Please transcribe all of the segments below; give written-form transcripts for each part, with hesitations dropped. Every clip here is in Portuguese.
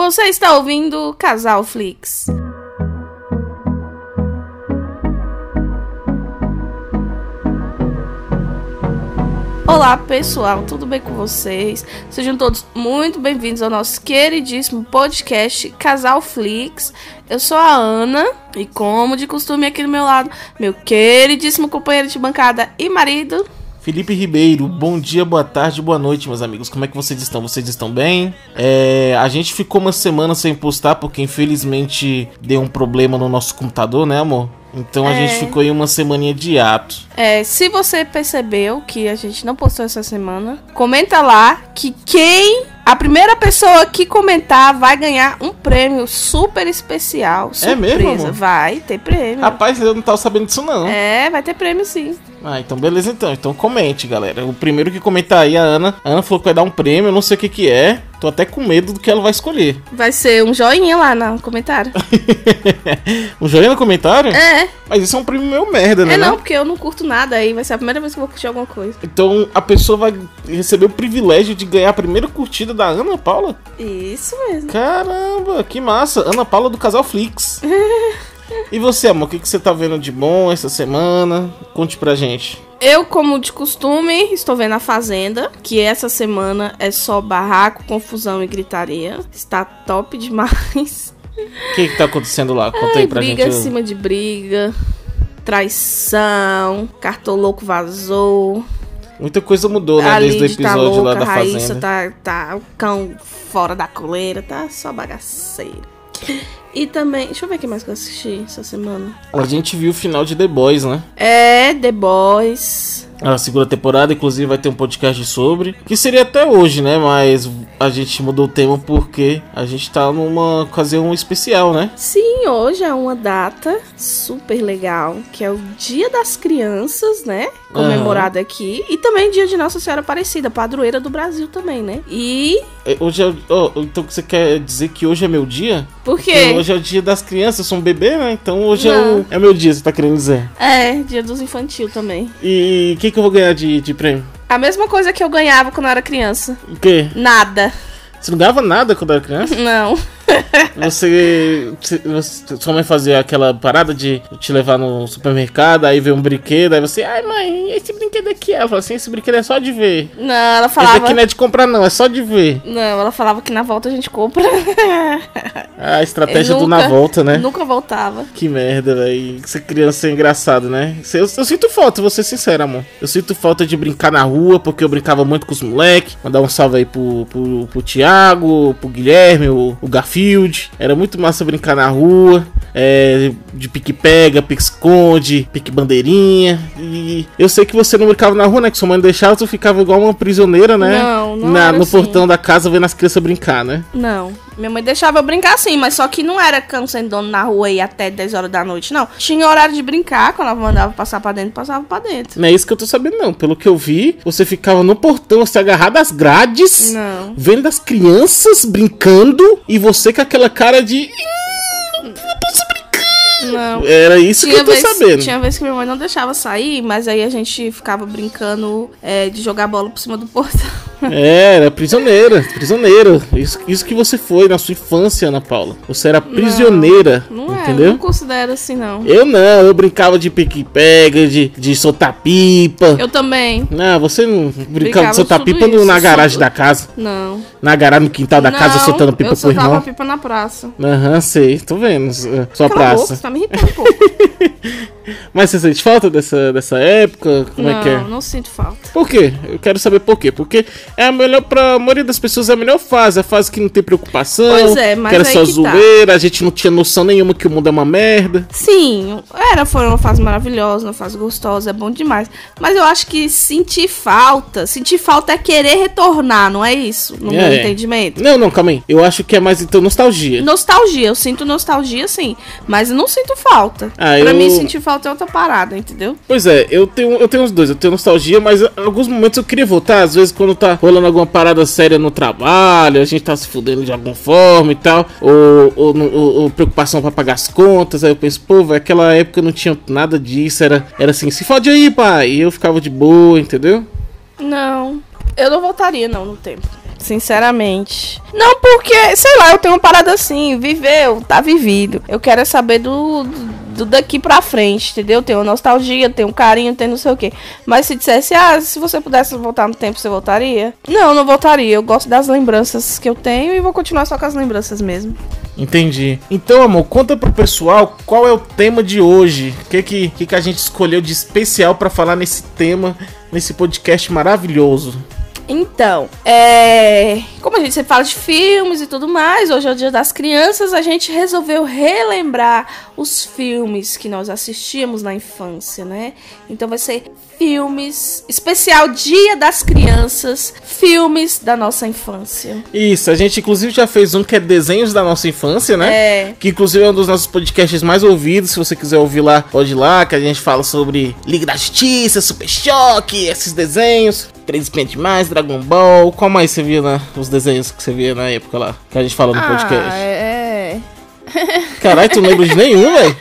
Você está ouvindo Casal Flix. Olá pessoal, tudo bem com vocês? Sejam todos muito bem-vindos ao nosso queridíssimo podcast Casal Flix. Eu sou a Ana e, como de costume, aqui do meu lado, meu queridíssimo companheiro de bancada e marido, Felipe Ribeiro. Bom dia, boa tarde, boa noite, meus amigos. Como é que vocês estão? Vocês estão bem? A gente ficou uma semana sem postar porque infelizmente deu um problema no nosso computador, né, amor? Então a gente ficou em uma semaninha de ato. Se você percebeu que a gente não postou essa semana, comenta lá que a primeira pessoa que comentar vai ganhar um prêmio super especial. Surpresa. É mesmo, amor? Vai ter prêmio. Rapaz, eu não tava sabendo disso não. Vai ter prêmio sim. Então beleza então. Então comente, galera. O primeiro que comentar aí, a Ana falou que vai dar um prêmio, eu não sei o que é. Tô até com medo do que ela vai escolher. Vai ser um joinha lá no comentário. Um joinha no comentário? É. Mas isso é um prêmio meio merda, né? Não, porque eu não curto nada aí. Vai ser a primeira vez que eu vou curtir alguma coisa. Então a pessoa vai receber o privilégio de ganhar a primeira curtida da Ana Paula? Isso mesmo. Caramba, que massa. Ana Paula do Casal Flix. E você, amor, o que você tá vendo de bom essa semana? Conte pra gente. Eu, como de costume, estou vendo A Fazenda, que essa semana é só barraco, confusão e gritaria. Está top demais. O que tá acontecendo lá? Conta aí pra gente. Briga em cima de briga, traição, cartoloco vazou. Muita coisa mudou, né, desde o episódio tá louca, lá da Raíssa Fazenda. tá o cão fora da coleira, tá só bagaceira. E também, deixa eu ver o que mais que eu assisti essa semana. A gente viu o final de The Boys, né? The Boys. A segunda temporada, inclusive, vai ter um podcast sobre. Que seria até hoje, né? Mas a gente mudou o tema porque a gente tá numa ocasião especial, né? Sim, hoje é uma data super legal, que é o Dia das Crianças, né? Comemorado aqui. E também Dia de Nossa Senhora Aparecida, padroeira do Brasil também, né? E... Hoje então você quer dizer que hoje é meu dia? Por quê? Porque hoje é o Dia das Crianças, eu sou um bebê, né? Então hoje é meu dia, você tá querendo dizer? Dia dos infantil também. E o que eu vou ganhar de prêmio? A mesma coisa que eu ganhava quando eu era criança. O quê? Nada. Você não ganhava nada quando era criança? Não. Sua mãe fazia aquela parada de te levar no supermercado, aí ver um brinquedo, aí você, ai mãe, esse brinquedo aqui? Ela falou assim, esse brinquedo é só de ver. Não, ela falava... Esse aqui não é de comprar não, é só de ver. Não, ela falava que na volta a gente compra. A estratégia do na volta, né? Nunca voltava. Que merda, velho. Ser criança é engraçado, né? Eu sinto falta, vou ser sincero, amor. Eu sinto falta de brincar na rua, porque eu brincava muito com os moleques. Mandar um salve aí pro Thiago, pro Guilherme, o Garfield. Era muito massa brincar na rua, de pique-pega, pique-esconde, pique-bandeirinha. E eu sei que você não brincava na rua, né? Que sua mãe deixava, tu ficava igual uma prisioneira, né? Não no assim. portão da casa vendo as crianças brincar, né? Não. Minha mãe deixava eu brincar sim, mas só que não era cão sem dono na rua e até 10 horas da noite, não. Tinha horário de brincar, quando ela mandava passar pra dentro, passava pra dentro. Não é isso que eu tô sabendo, não. Pelo que eu vi, você ficava no portão, você agarrado às grades, vendo as crianças brincando, e você com aquela cara de... Não posso brincar. Não. Era isso que eu tô sabendo. Tinha vez que minha mãe não deixava sair, mas aí a gente ficava brincando de jogar bola por cima do portão. Era prisioneiro. Isso que você foi na sua infância, Ana Paula. Você era prisioneira, não entendeu? Eu não considero assim, não. Eu brincava de pique-pega, de soltar pipa. Eu também. Não, você não brincava de soltar pipa na garagem da casa. Não. Na garagem, no quintal da casa, soltando pipa pro irmão. Eu soltava pipa na praça. Sei, tô vendo sua Cala praça. A boca, você tá me irritando um pouco. Mas você sente falta dessa época? Como é que é? Não sinto falta. Por quê? Eu quero saber por quê. Porque é a melhor, pra maioria das pessoas, é a melhor fase. A fase que não tem preocupação. Pois é, mas que era aí só que zoeira, a gente não tinha noção nenhuma que o mundo é uma merda. Sim, foi uma fase maravilhosa, uma fase gostosa, é bom demais. Mas eu acho que sentir falta é querer retornar, não é isso? No meu entendimento. Não, calma aí. Eu acho que é mais, então, nostalgia. Nostalgia, eu sinto nostalgia, sim. Mas eu não sinto falta. Pra mim, sentir falta é outra parada, entendeu? Pois é, eu tenho os dois. Eu tenho nostalgia, mas em alguns momentos eu queria voltar. Às vezes quando tá rolando alguma parada séria no trabalho, a gente tá se fudendo de alguma forma e tal, ou preocupação pra pagar as contas. Aí eu penso, pô, velho, aquela época não tinha nada disso. Era assim, se fode aí, pai. E eu ficava de boa, entendeu? Não, eu não voltaria não no tempo. Sinceramente. Não, porque, sei lá, eu tenho uma parada assim, viveu, tá vivido. Eu quero é saber do daqui pra frente, entendeu? Tenho nostalgia, tenho carinho, tenho não sei o quê. Mas se dissesse, se você pudesse voltar no tempo, você voltaria? Não voltaria. Eu gosto das lembranças que eu tenho e vou continuar só com as lembranças mesmo. Entendi. Então, amor, conta pro pessoal qual é o tema de hoje. O que a gente escolheu de especial pra falar nesse tema, nesse podcast maravilhoso. Então, como a gente sempre fala de filmes e tudo mais, hoje é o Dia das Crianças, a gente resolveu relembrar os filmes que nós assistíamos na infância, né? Então vai ser filmes, especial Dia das Crianças, filmes da nossa infância. Isso, a gente inclusive já fez um que é desenhos da nossa infância, né? Que inclusive é um dos nossos podcasts mais ouvidos, se você quiser ouvir lá, pode ir lá, que a gente fala sobre Liga da Justiça, Super Choque, esses desenhos, Três Espiãs Demais, Dragon Ball, qual mais você via os desenhos que você via na época lá, que a gente falou no podcast? Caralho, tu não lembra de nenhum, velho?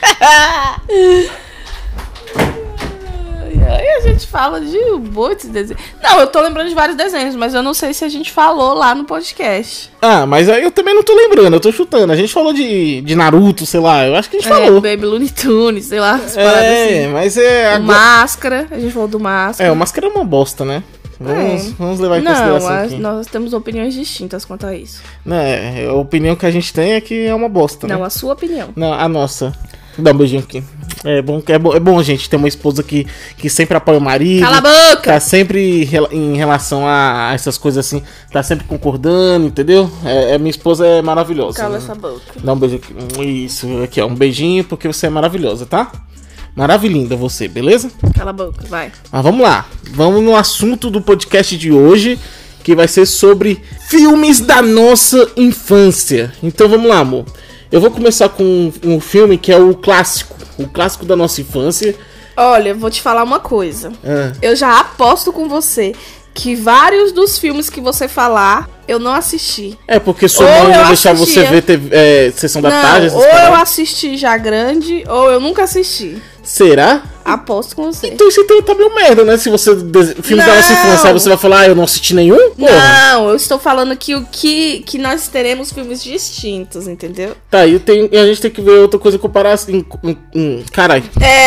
Aí a gente fala de muitos desenhos. Não, eu tô lembrando de vários desenhos, mas eu não sei se a gente falou lá no podcast. Mas aí eu também não tô lembrando, eu tô chutando. A gente falou de Naruto, sei lá, eu acho que a gente falou. Baby Looney Tunes, sei lá, as paradas assim. Mas é... O Máscara, a gente falou do Máscara. O Máscara é uma bosta, né? Vamos levar em consideração aqui. Nós temos opiniões distintas quanto a isso. A opinião que a gente tem é que é uma bosta, né? Não, a sua opinião. Não, a nossa. Dá um beijinho aqui. É bom, gente, ter uma esposa que sempre apoia o marido. Cala a boca! Tá sempre em relação a essas coisas assim, tá sempre concordando, entendeu? Minha esposa é maravilhosa. Cala essa boca. Dá um beijo aqui. Isso, aqui, ó, um beijinho porque você é maravilhosa, tá? Maravilhinda você, beleza? Cala a boca, vai. Mas vamos lá. Vamos no assunto do podcast de hoje, que vai ser sobre filmes da nossa infância. Então vamos lá, amor. Eu vou começar com um filme que é o clássico da nossa infância. Olha, vou te falar uma coisa. Eu já aposto com você que vários dos filmes que você falar, eu não assisti. Porque sua mãe não deixava você ver Sessão da Tarde. Ou eu assisti já grande, ou eu nunca assisti. Será? Aposto com você. Então você tá meio merda, né? Se você... Filmes da nossa infância, você vai falar, eu não assisti nenhum? Porra. Não, eu estou falando que nós teremos filmes distintos, entendeu? Tá, e a gente tem que ver outra coisa, comparar assim... Caralho.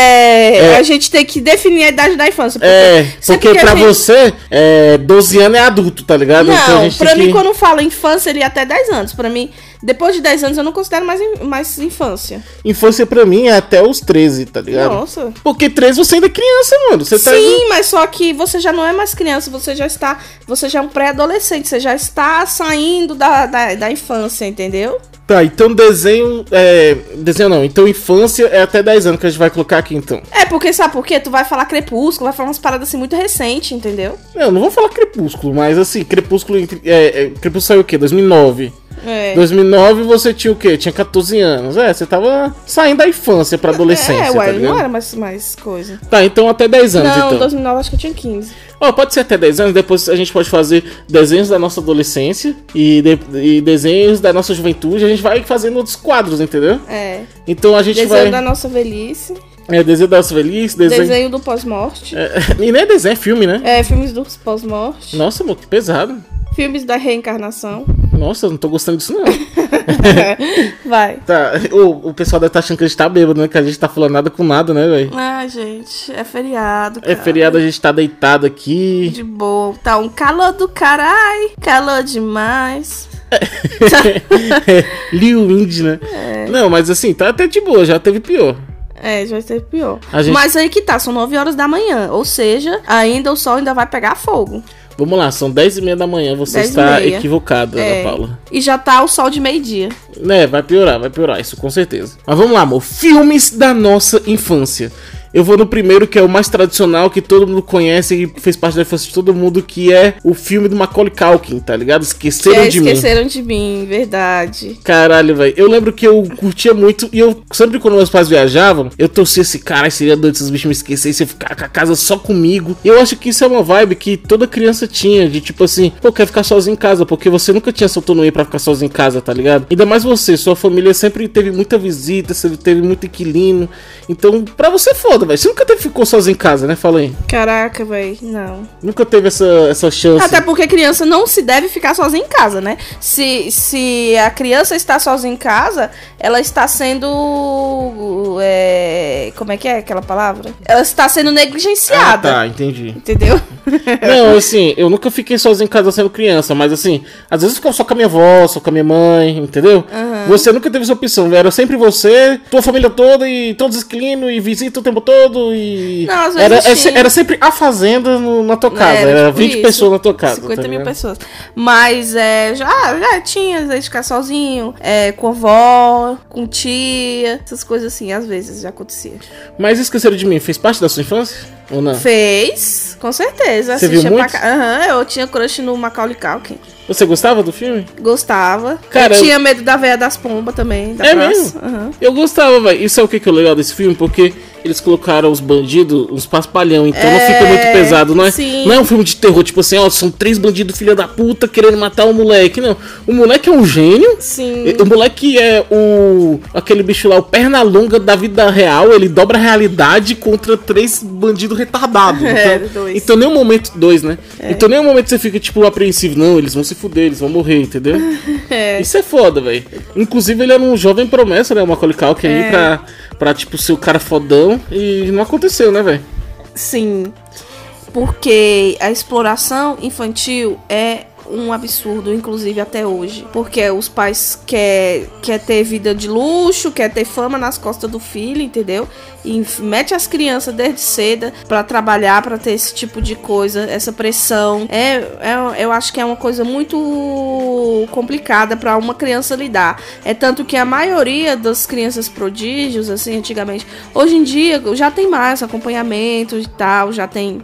A gente tem que definir a idade da infância. Porque pra você, 12 anos é adulto, tá ligado? Não, então pra mim, quando fala infância, ele é até 10 anos. Pra mim, depois de 10 anos, eu não considero mais infância. Infância pra mim é até os 13, tá ligado? Nossa. Porque 13 você ainda é criança, mano. Você Sim, mas só que você já não é mais criança, você já é um pré-adolescente, você já está saindo da infância, entendeu? Tá, então desenho não, então infância é até 10 anos que a gente vai colocar aqui, então. Porque sabe por quê? Tu vai falar Crepúsculo, vai falar umas paradas assim muito recentes, entendeu? Não vou falar Crepúsculo, mas assim, Crepúsculo saiu o quê? 2009. 2009 você tinha o quê? Tinha 14 anos. Você tava saindo da infância pra adolescência, tá ligado? Não era mais coisa. Tá, então até 10 anos, não, então. 2009 acho que eu tinha 15. Pode ser até 10 anos, depois a gente pode fazer desenhos da nossa adolescência e desenhos da nossa juventude, a gente vai fazendo outros quadros, entendeu? Então a gente desenho da nossa velhice. Desenho da nossa velhice, desenho do pós-morte. E nem é desenho, é filme, né? Filmes do pós-morte. Nossa, amor, que pesado. Filmes da reencarnação. Nossa, eu não tô gostando disso, não. Vai. Tá, o pessoal deve estar achando que a gente tá bêbado, né? Que a gente tá falando nada com nada, né, velho? Gente, é feriado, cara. É feriado, a gente tá deitado aqui. De boa. Tá um calor do carai. Calor demais. Lil Indy, né? Não, mas assim, tá até de boa, já teve pior. Já teve pior. Mas aí que tá, são 9 horas da manhã. Ou seja, o sol ainda vai pegar fogo. Vamos lá, são 10h30 da manhã, você está equivocada, Ana Paula. E já tá o sol de meio-dia. Vai piorar, isso com certeza. Mas vamos lá, amor, filmes da nossa infância. Eu vou no primeiro, que é o mais tradicional, que todo mundo conhece e fez parte da infância de todo mundo, que é o filme do Macaulay Culkin, tá ligado? Esqueceram de Mim, verdade. Caralho, velho. Eu lembro que eu curtia muito e eu sempre quando meus pais viajavam, eu torcia esse cara, seria doido se os bichos me esquecessem, eu ficar com a casa só comigo. E eu acho que isso é uma vibe que toda criança tinha, de tipo assim, quer ficar sozinho em casa, porque você nunca tinha essa autonomia pra ficar sozinho em casa, tá ligado? Ainda mais você, sua família sempre teve muita visita, sempre teve muito inquilino. Então, pra você foda foda, velho. Você nunca ficou sozinho em casa, né? Fala aí. Caraca, velho, não. Nunca teve essa chance. Até porque criança não se deve ficar sozinha em casa, né? Se a criança está sozinha em casa, ela está sendo... como é que é aquela palavra? Ela está sendo negligenciada. Ah, tá, entendi. Entendeu? Não, assim, eu nunca fiquei sozinho em casa sendo criança, mas assim, às vezes eu ficava só com a minha avó, só com a minha mãe, entendeu? Você nunca teve essa opção, era sempre você, tua família toda e todos os inquilinos e visita o tempo todo e... Não, às vezes era sempre a fazenda na tua casa, era 20 isso, pessoas na tua casa. 50 tá mil ligado? pessoas. Mas já tinha, às vezes, ficar sozinho, com avó, com tia, essas coisas assim, às vezes já acontecia. Mas Esqueceram de Mim fez parte da sua infância? Ou não? Fez, com certeza. Você viu muito? Eu tinha crush no Macaulay Culkin. Você gostava do filme? Gostava. Cara, eu tinha medo da véia das pombas também. Da praça. Mesmo? Eu gostava, velho. Isso é o que é o legal desse filme, porque eles colocaram os bandidos, uns paspalhão, então não fica muito pesado, não é? Sim. Não é um filme de terror, tipo assim, ó, são 3 bandidos filha da puta querendo matar o moleque, não. O moleque é um gênio. Sim. O moleque é aquele bicho lá, o perna longa da vida real, ele dobra a realidade contra 3 bandidos retardados. Então nenhum momento, 2, né? Então nenhum momento você fica, tipo, apreensivo, não, eles vão se fuder, eles vão morrer, entendeu? Isso é foda, velho. Inclusive ele era um jovem promessa, né, o Macaulay Culkin aí pra, tipo, ser o cara fodão. E não aconteceu, né, velho? Sim. Porque a exploração infantil é um absurdo, inclusive até hoje. Porque os pais quer ter vida de luxo, quer ter fama nas costas do filho, entendeu? E mete as crianças desde cedo pra trabalhar, pra ter esse tipo de coisa, essa pressão. Eu acho que é uma coisa muito complicada pra uma criança lidar. É tanto que a maioria das crianças prodígios, assim, antigamente, hoje em dia já tem mais acompanhamento e tal, já tem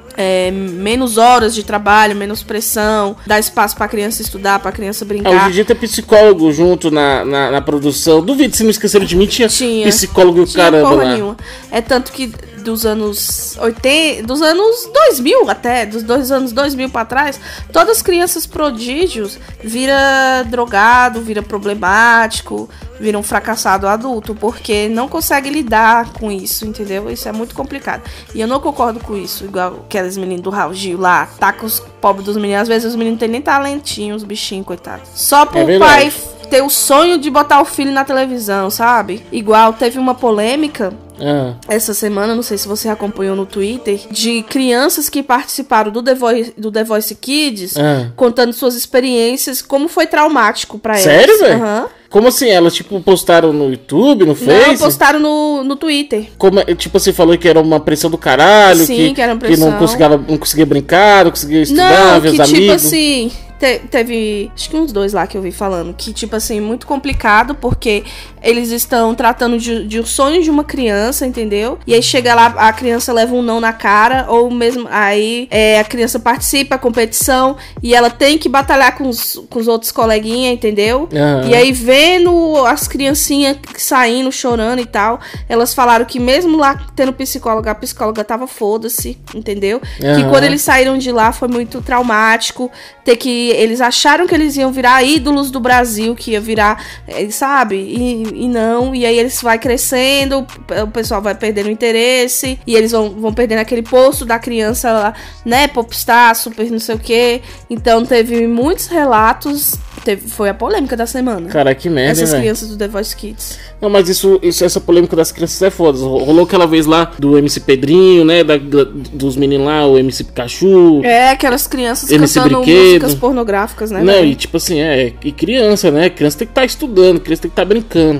menos horas de trabalho, menos pressão, dá espaço pra criança estudar, pra criança brincar. Hoje em dia tem psicólogo junto na produção. Duvido, se não Esqueceram de Mim, tinha psicólogo e o caramba lá. Nenhuma. É tanto que dos anos 80, dos anos 2000 até, dos anos 2000 pra trás, todas as crianças prodígios vira drogado, vira problemático, vira um fracassado adulto, porque não consegue lidar com isso, entendeu? Isso é muito complicado. E eu não concordo com isso, igual aqueles meninos do Raul Gil lá, tá com os pobres dos meninos, às vezes os meninos não tem nem talentinho, os bichinhos, coitados. Só por pai ter o sonho de botar o filho na televisão, sabe? Igual teve uma polêmica essa semana, não sei se você acompanhou no Twitter, de crianças que participaram do The Voice Kids contando suas experiências, como foi traumático pra elas. Sério, velho? Como assim? Elas, tipo, postaram no YouTube, no Face? Não, postaram no Twitter. Como, tipo, você falou que era uma pressão do caralho. Sim, que era uma pressão. Que não conseguia brincar, não conseguia estudar, ver os amigos. Tipo assim... Teve, acho que uns 2 lá que eu vi falando, que tipo assim, muito complicado, porque eles estão tratando de um sonho de uma criança, entendeu? E aí chega lá, a criança leva um não na cara, ou mesmo aí a criança participa da competição e ela tem que batalhar com os outros coleguinhas, entendeu? E aí vendo as criancinhas saindo, chorando e tal, elas falaram que mesmo lá tendo psicóloga, a psicóloga tava foda-se, entendeu? Que quando eles saíram de lá foi muito traumático, eles acharam que eles iam virar ídolos do Brasil, que ia virar, sabe? E não, e aí eles vai crescendo, o pessoal vai perdendo o interesse, e eles vão perdendo aquele posto da criança lá, né? Popstar, super não sei o quê. Então teve muitos relatos, foi a polêmica da semana. Cara, que merda, essas crianças do The Voice Kids. Não, mas essa polêmica das crianças é foda. Rolou aquela vez lá do MC Pedrinho, né? Dos meninos lá, o MC Pikachu. Aquelas crianças MC cantando músicas pornográficas, né? Não, e tipo assim, e criança, né? Criança tem que estar estudando, criança tem que estar brincando.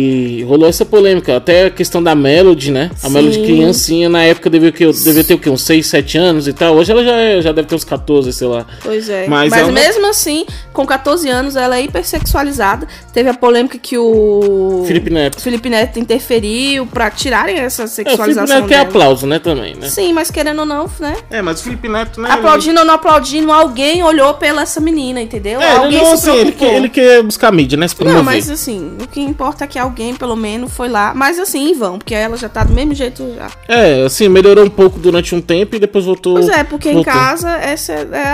E rolou essa polêmica. Até a questão da Melody, né? A Melody criancinha, na época devia ter o quê? Uns 6, 7 anos e tal. Hoje ela já deve ter uns 14, sei lá. Pois é. Mas mesmo assim, com 14 anos, ela é hipersexualizada. Teve a polêmica que o Felipe Neto interferiu pra tirarem essa sexualização. O Felipe Neto é aplauso, né, também, né? Sim, mas querendo ou não, né? Mas o Felipe Neto, né? Aplaudindo ou não aplaudindo, alguém olhou pela essa menina, entendeu? Alguém se assim, ele quer buscar mídia, né? Não, mas assim, o que importa é que alguém, pelo menos, foi lá. Mas assim, em vão, porque ela já tá do mesmo jeito já. Assim, melhorou um pouco durante um tempo e depois voltou. Pois é, porque em casa, esse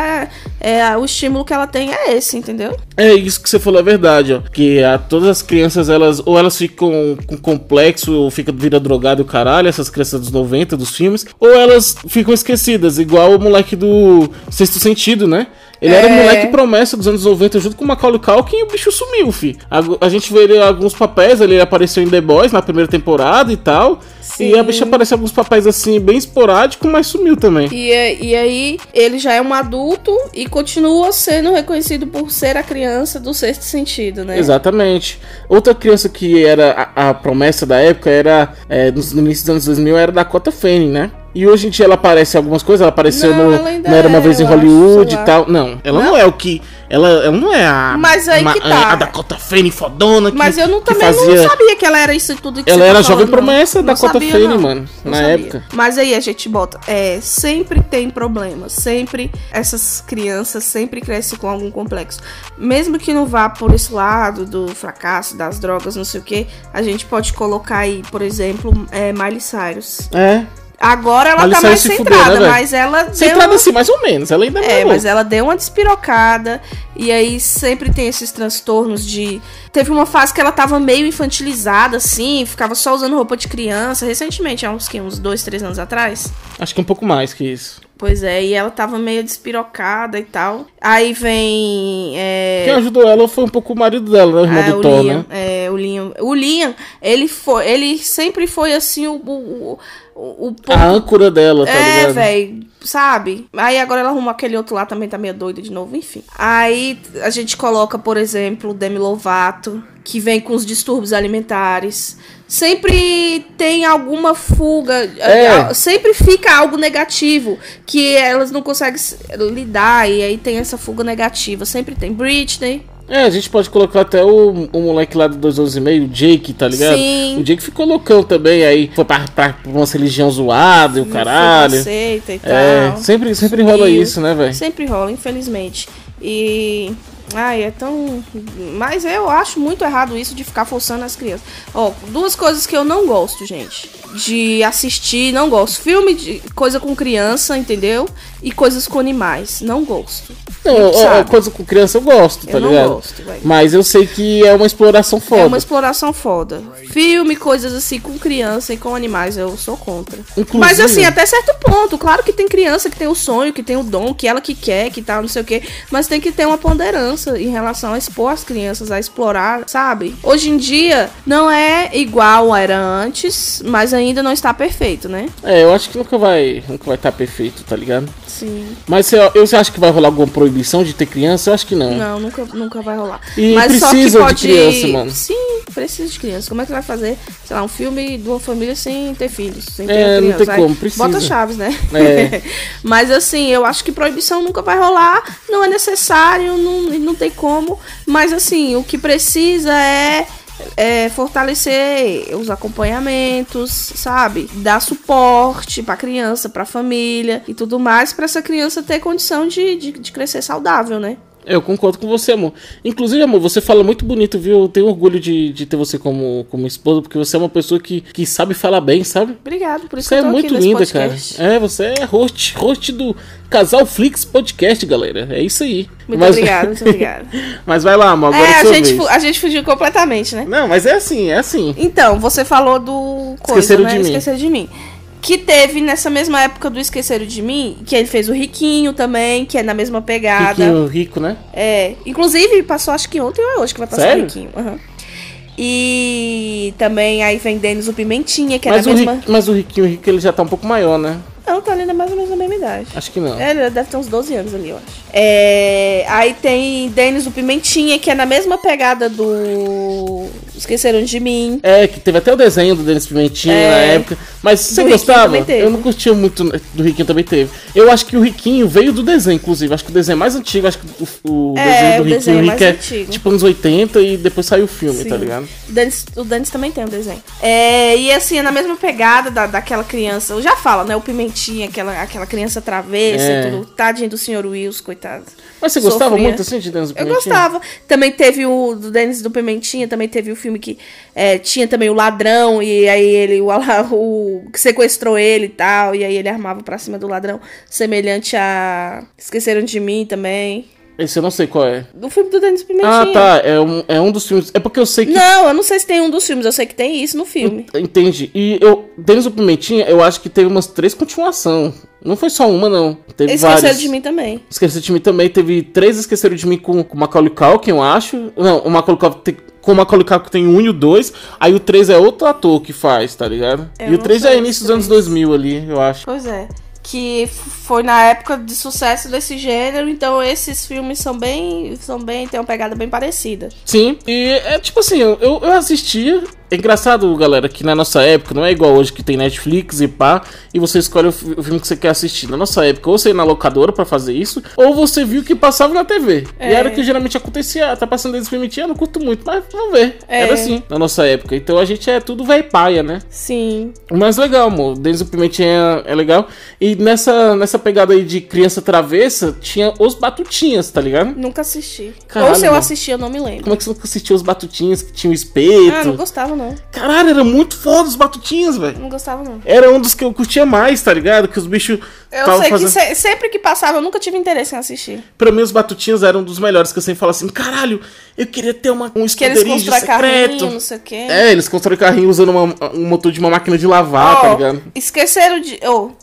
o estímulo que ela tem é esse, entendeu? É isso que você falou, é verdade, ó. Que todas as crianças, elas ficam com complexo, ou vira drogado e o caralho, essas crianças dos 90, dos filmes, ou elas ficam esquecidas, igual o moleque do Sexto Sentido, né? Ele era um moleque promessa dos anos 90 junto com o Macaulay Culkin e o bicho sumiu, fi. A gente vê ele em alguns papéis, ele apareceu em The Boys na primeira temporada e tal. Sim. E a bicha apareceu em alguns papéis assim, bem esporádicos, mas sumiu também. E aí, ele já é um adulto e continua sendo reconhecido por ser a criança do Sexto Sentido, né? Exatamente. Outra criança que era a promessa da época era, no início dos anos 2000, era Dakota Fanning, né? E hoje em dia ela aparece em algumas coisas, ela apareceu não Era Uma Vez em Hollywood e tal. Não, ela não é o que... Ela não é a... Mas aí que tá. A Dakota Fanning fodona que Mas eu não sabia que ela era isso tudo que ela você era tá jovem falando, promessa da Dakota Fanning, mano. Na época. Mas aí a gente bota... sempre tem problemas. Sempre essas crianças sempre crescem com algum complexo. Mesmo que não vá por esse lado do fracasso, das drogas, não sei o que, a gente pode colocar aí, por exemplo, Miley Cyrus. Agora ela tá mais centrada, né, mas ela centrada assim, mais ou menos. Ela ainda mas ela deu uma despirocada. E aí sempre tem esses transtornos de... Teve uma fase que ela tava meio infantilizada, assim, ficava só usando roupa de criança. Recentemente, há uns 2, 3 anos atrás. Acho que um pouco mais que isso. Pois é, e ela tava meio despirocada e tal. Aí vem... Quem ajudou ela foi um pouco o marido dela, né? O irmão do Thor, Liam, né? O Liam, ele sempre foi assim a âncora dela, tá ligado? Velho, sabe? Aí agora ela arruma aquele outro lá, também tá meio doido de novo, enfim. Aí a gente coloca, por exemplo, o Demi Lovato, que vem com os distúrbios alimentares. Sempre tem alguma fuga, sempre fica algo negativo que elas não conseguem lidar, e aí tem essa fuga negativa. Sempre tem Britney. A gente pode colocar até o moleque lá do 2 anos e meio, o Jake, tá ligado? Sim. O Jake ficou loucão também, aí foi pra uma religião zoada e o caralho. Aceita e tal. Sempre rola isso, né, velho? Sempre rola, infelizmente. E... é tão... Mas eu acho muito errado isso de ficar forçando as crianças. Duas coisas que eu não gosto, gente. De assistir, não gosto. Filme de coisa com criança, entendeu? E coisas com animais, não gosto. Não, coisa com criança eu gosto, tá ligado? Eu não gosto, velho. Mas eu sei que é uma exploração foda. É uma exploração foda. Filme, coisas assim com criança e com animais, eu sou contra. Inclusive... Mas assim, até certo ponto. Claro que tem criança que tem o sonho, que tem o dom, que ela que quer, que tal, não sei o quê. Mas tem que ter uma ponderância em relação a expor as crianças, a explorar, sabe? Hoje em dia, não é igual era antes, mas ainda não está perfeito, né? Eu acho que nunca vai estar perfeito, tá ligado? Sim. Mas você acha que vai rolar alguma proibição de ter criança? Eu acho que não. Não, nunca vai rolar. E mas precisa só que de criança, mano. Sim, precisa de criança. Como é que vai fazer, sei lá, um filme de uma família sem ter filhos? Sem ter criança? Não tem como, precisa. Bota chaves, né? Mas assim, eu acho que proibição nunca vai rolar. Não é necessário, não tem como. Mas assim, o que precisa é fortalecer os acompanhamentos, sabe? Dar suporte pra criança, pra família e tudo mais, pra essa criança ter condição de crescer saudável, né? Eu concordo com você, amor. Inclusive, amor, você fala muito bonito, viu? Eu tenho orgulho de ter você como esposa, porque você é uma pessoa que sabe falar bem, sabe? Obrigado, por isso você que eu tô muito aqui linda, cara. Você é host do Casal Flix Podcast, galera. É isso aí. Muito obrigada. Mas vai lá, amor. Agora a gente fugiu completamente, né? Não, mas é assim. Então, você falou do Esqueceram de Mim. Que teve nessa mesma época do Esqueceram de Mim, que ele fez o Riquinho também, que é na mesma pegada. Riquinho rico, né? Inclusive, passou acho que ontem ou é hoje que vai passar o Riquinho. Uhum. E também aí vem Denis o Pimentinha, que é na mesma... Mas o Riquinho rico, ele já tá um pouco maior, né? Não, tá ali mais ou menos na mesma idade. Acho que não. Ele deve ter uns 12 anos ali, eu acho. Aí tem Denis o Pimentinha, que é na mesma pegada do Esqueceram de Mim. Que teve até o desenho do Denis Pimentinha na época. Mas você Do Riquinho gostava? também teve. Eu não curtia muito. Do Riquinho também teve. Eu acho que o Riquinho veio do desenho, inclusive. Acho que o desenho é mais antigo. Acho que o desenho do o Riquinho, desenho é o mais Rick antigo. tipo anos 80 e depois saiu o filme, Sim. tá ligado? O Dantes também tem um desenho. E assim, é na mesma pegada daquela criança. Eu já falo, né? O Pimentinha, aquela criança travessa e tudo. Tadinho do Sr. Wills, coitado. Mas você gostava Sofria. muito assim de Denis do Eu Pimentinha? gostava. Também teve o do Denis do Pimentinha, também teve o filme que tinha também o ladrão, e aí ele, o que sequestrou ele e tal, e aí ele armava pra cima do ladrão, semelhante a Esqueceram de Mim também. Esse eu não sei qual é. Do filme do Denis Pimentinha. Ah, tá. É um dos filmes. É porque eu sei que. Não, eu não sei se tem um dos filmes, eu sei que tem isso no filme. Entendi. E Denis do Pimentinha, eu acho que teve umas 3 continuações. Não foi só uma, não. Teve Esqueceram várias. de Mim também. Esqueceram de Mim também. Teve 3 Esqueceram de Mim com o Macaulay Culkin, eu acho. Não, o Macaulay Culkin com o Macaulay Culkin tem o 1 e o 2. Aí o 3 é outro ator que faz, tá ligado? Eu E o não 3 sei é início dos anos 2000 ali, eu acho. Pois é. Que foi na época de sucesso desse gênero, então esses filmes são bem tem uma pegada bem parecida. Sim, e é tipo assim, eu assistia. É engraçado, galera, que na nossa época não é igual hoje que tem Netflix e pá, e você escolhe o filme que você quer assistir. Na nossa época, ou você ia na locadora pra fazer isso, ou você viu que passava na TV. E era o que geralmente acontecia. Tá passando desse filme, eu não curto muito, mas vamos ver. Era assim, na nossa época. Então a gente é tudo velho paia, né? Sim. Mas legal, amor. Denis do Pimentinha é legal. E nessa pegada aí de criança travessa, tinha os Batutinhas, tá ligado? Nunca assisti. Caralho, Ou se eu mano. assisti, eu não me lembro. Como é que você nunca assistiu os Batutinhas que tinha o espeto? Ah, não gostava não. Caralho, era muito foda os Batutinhas, velho. Não gostava não. Era um dos que eu curtia mais, tá ligado? Que os bichos Eu sei que sempre que passava eu nunca tive interesse em assistir. Pra mim os Batutinhas eram um dos melhores, que eu sempre falo assim, caralho, eu queria ter um Que eles esconderijo constroem secreto. carrinho, não sei o quê. Eles constroem carrinho usando um motor de uma máquina de lavar, tá ligado? Esqueceram de...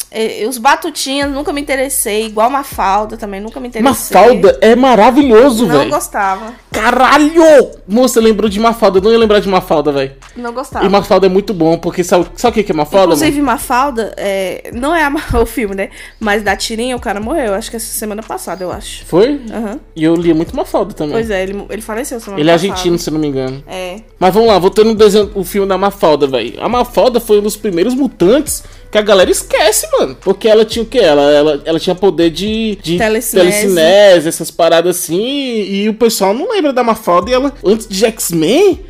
os Batutinhas nunca me interessei. Igual Mafalda também, nunca me interessei. Mafalda é maravilhoso, Não velho. gostava. Caralho! Moça, lembrou de Mafalda. Eu não ia lembrar de Mafalda, velho. Não gostava. E Mafalda é muito bom, porque sabe o que é Mafalda, mano? Inclusive, Mafalda, não é o filme, né? Mas da tirinha o cara morreu. Acho que essa semana passada, eu acho. Foi? Aham. E eu lia muito Mafalda também. Pois é, ele faleceu semana Ele é passada. argentino, se eu não me engano. É. Mas vamos lá, voltando o filme da Mafalda, velho. A Mafalda foi um dos primeiros mutantes que a galera esquece, mano. Porque ela tinha o quê? Ela tinha poder de telecinese, essas paradas assim. E o pessoal não lembra da Mafalda. E ela, antes de X-Men,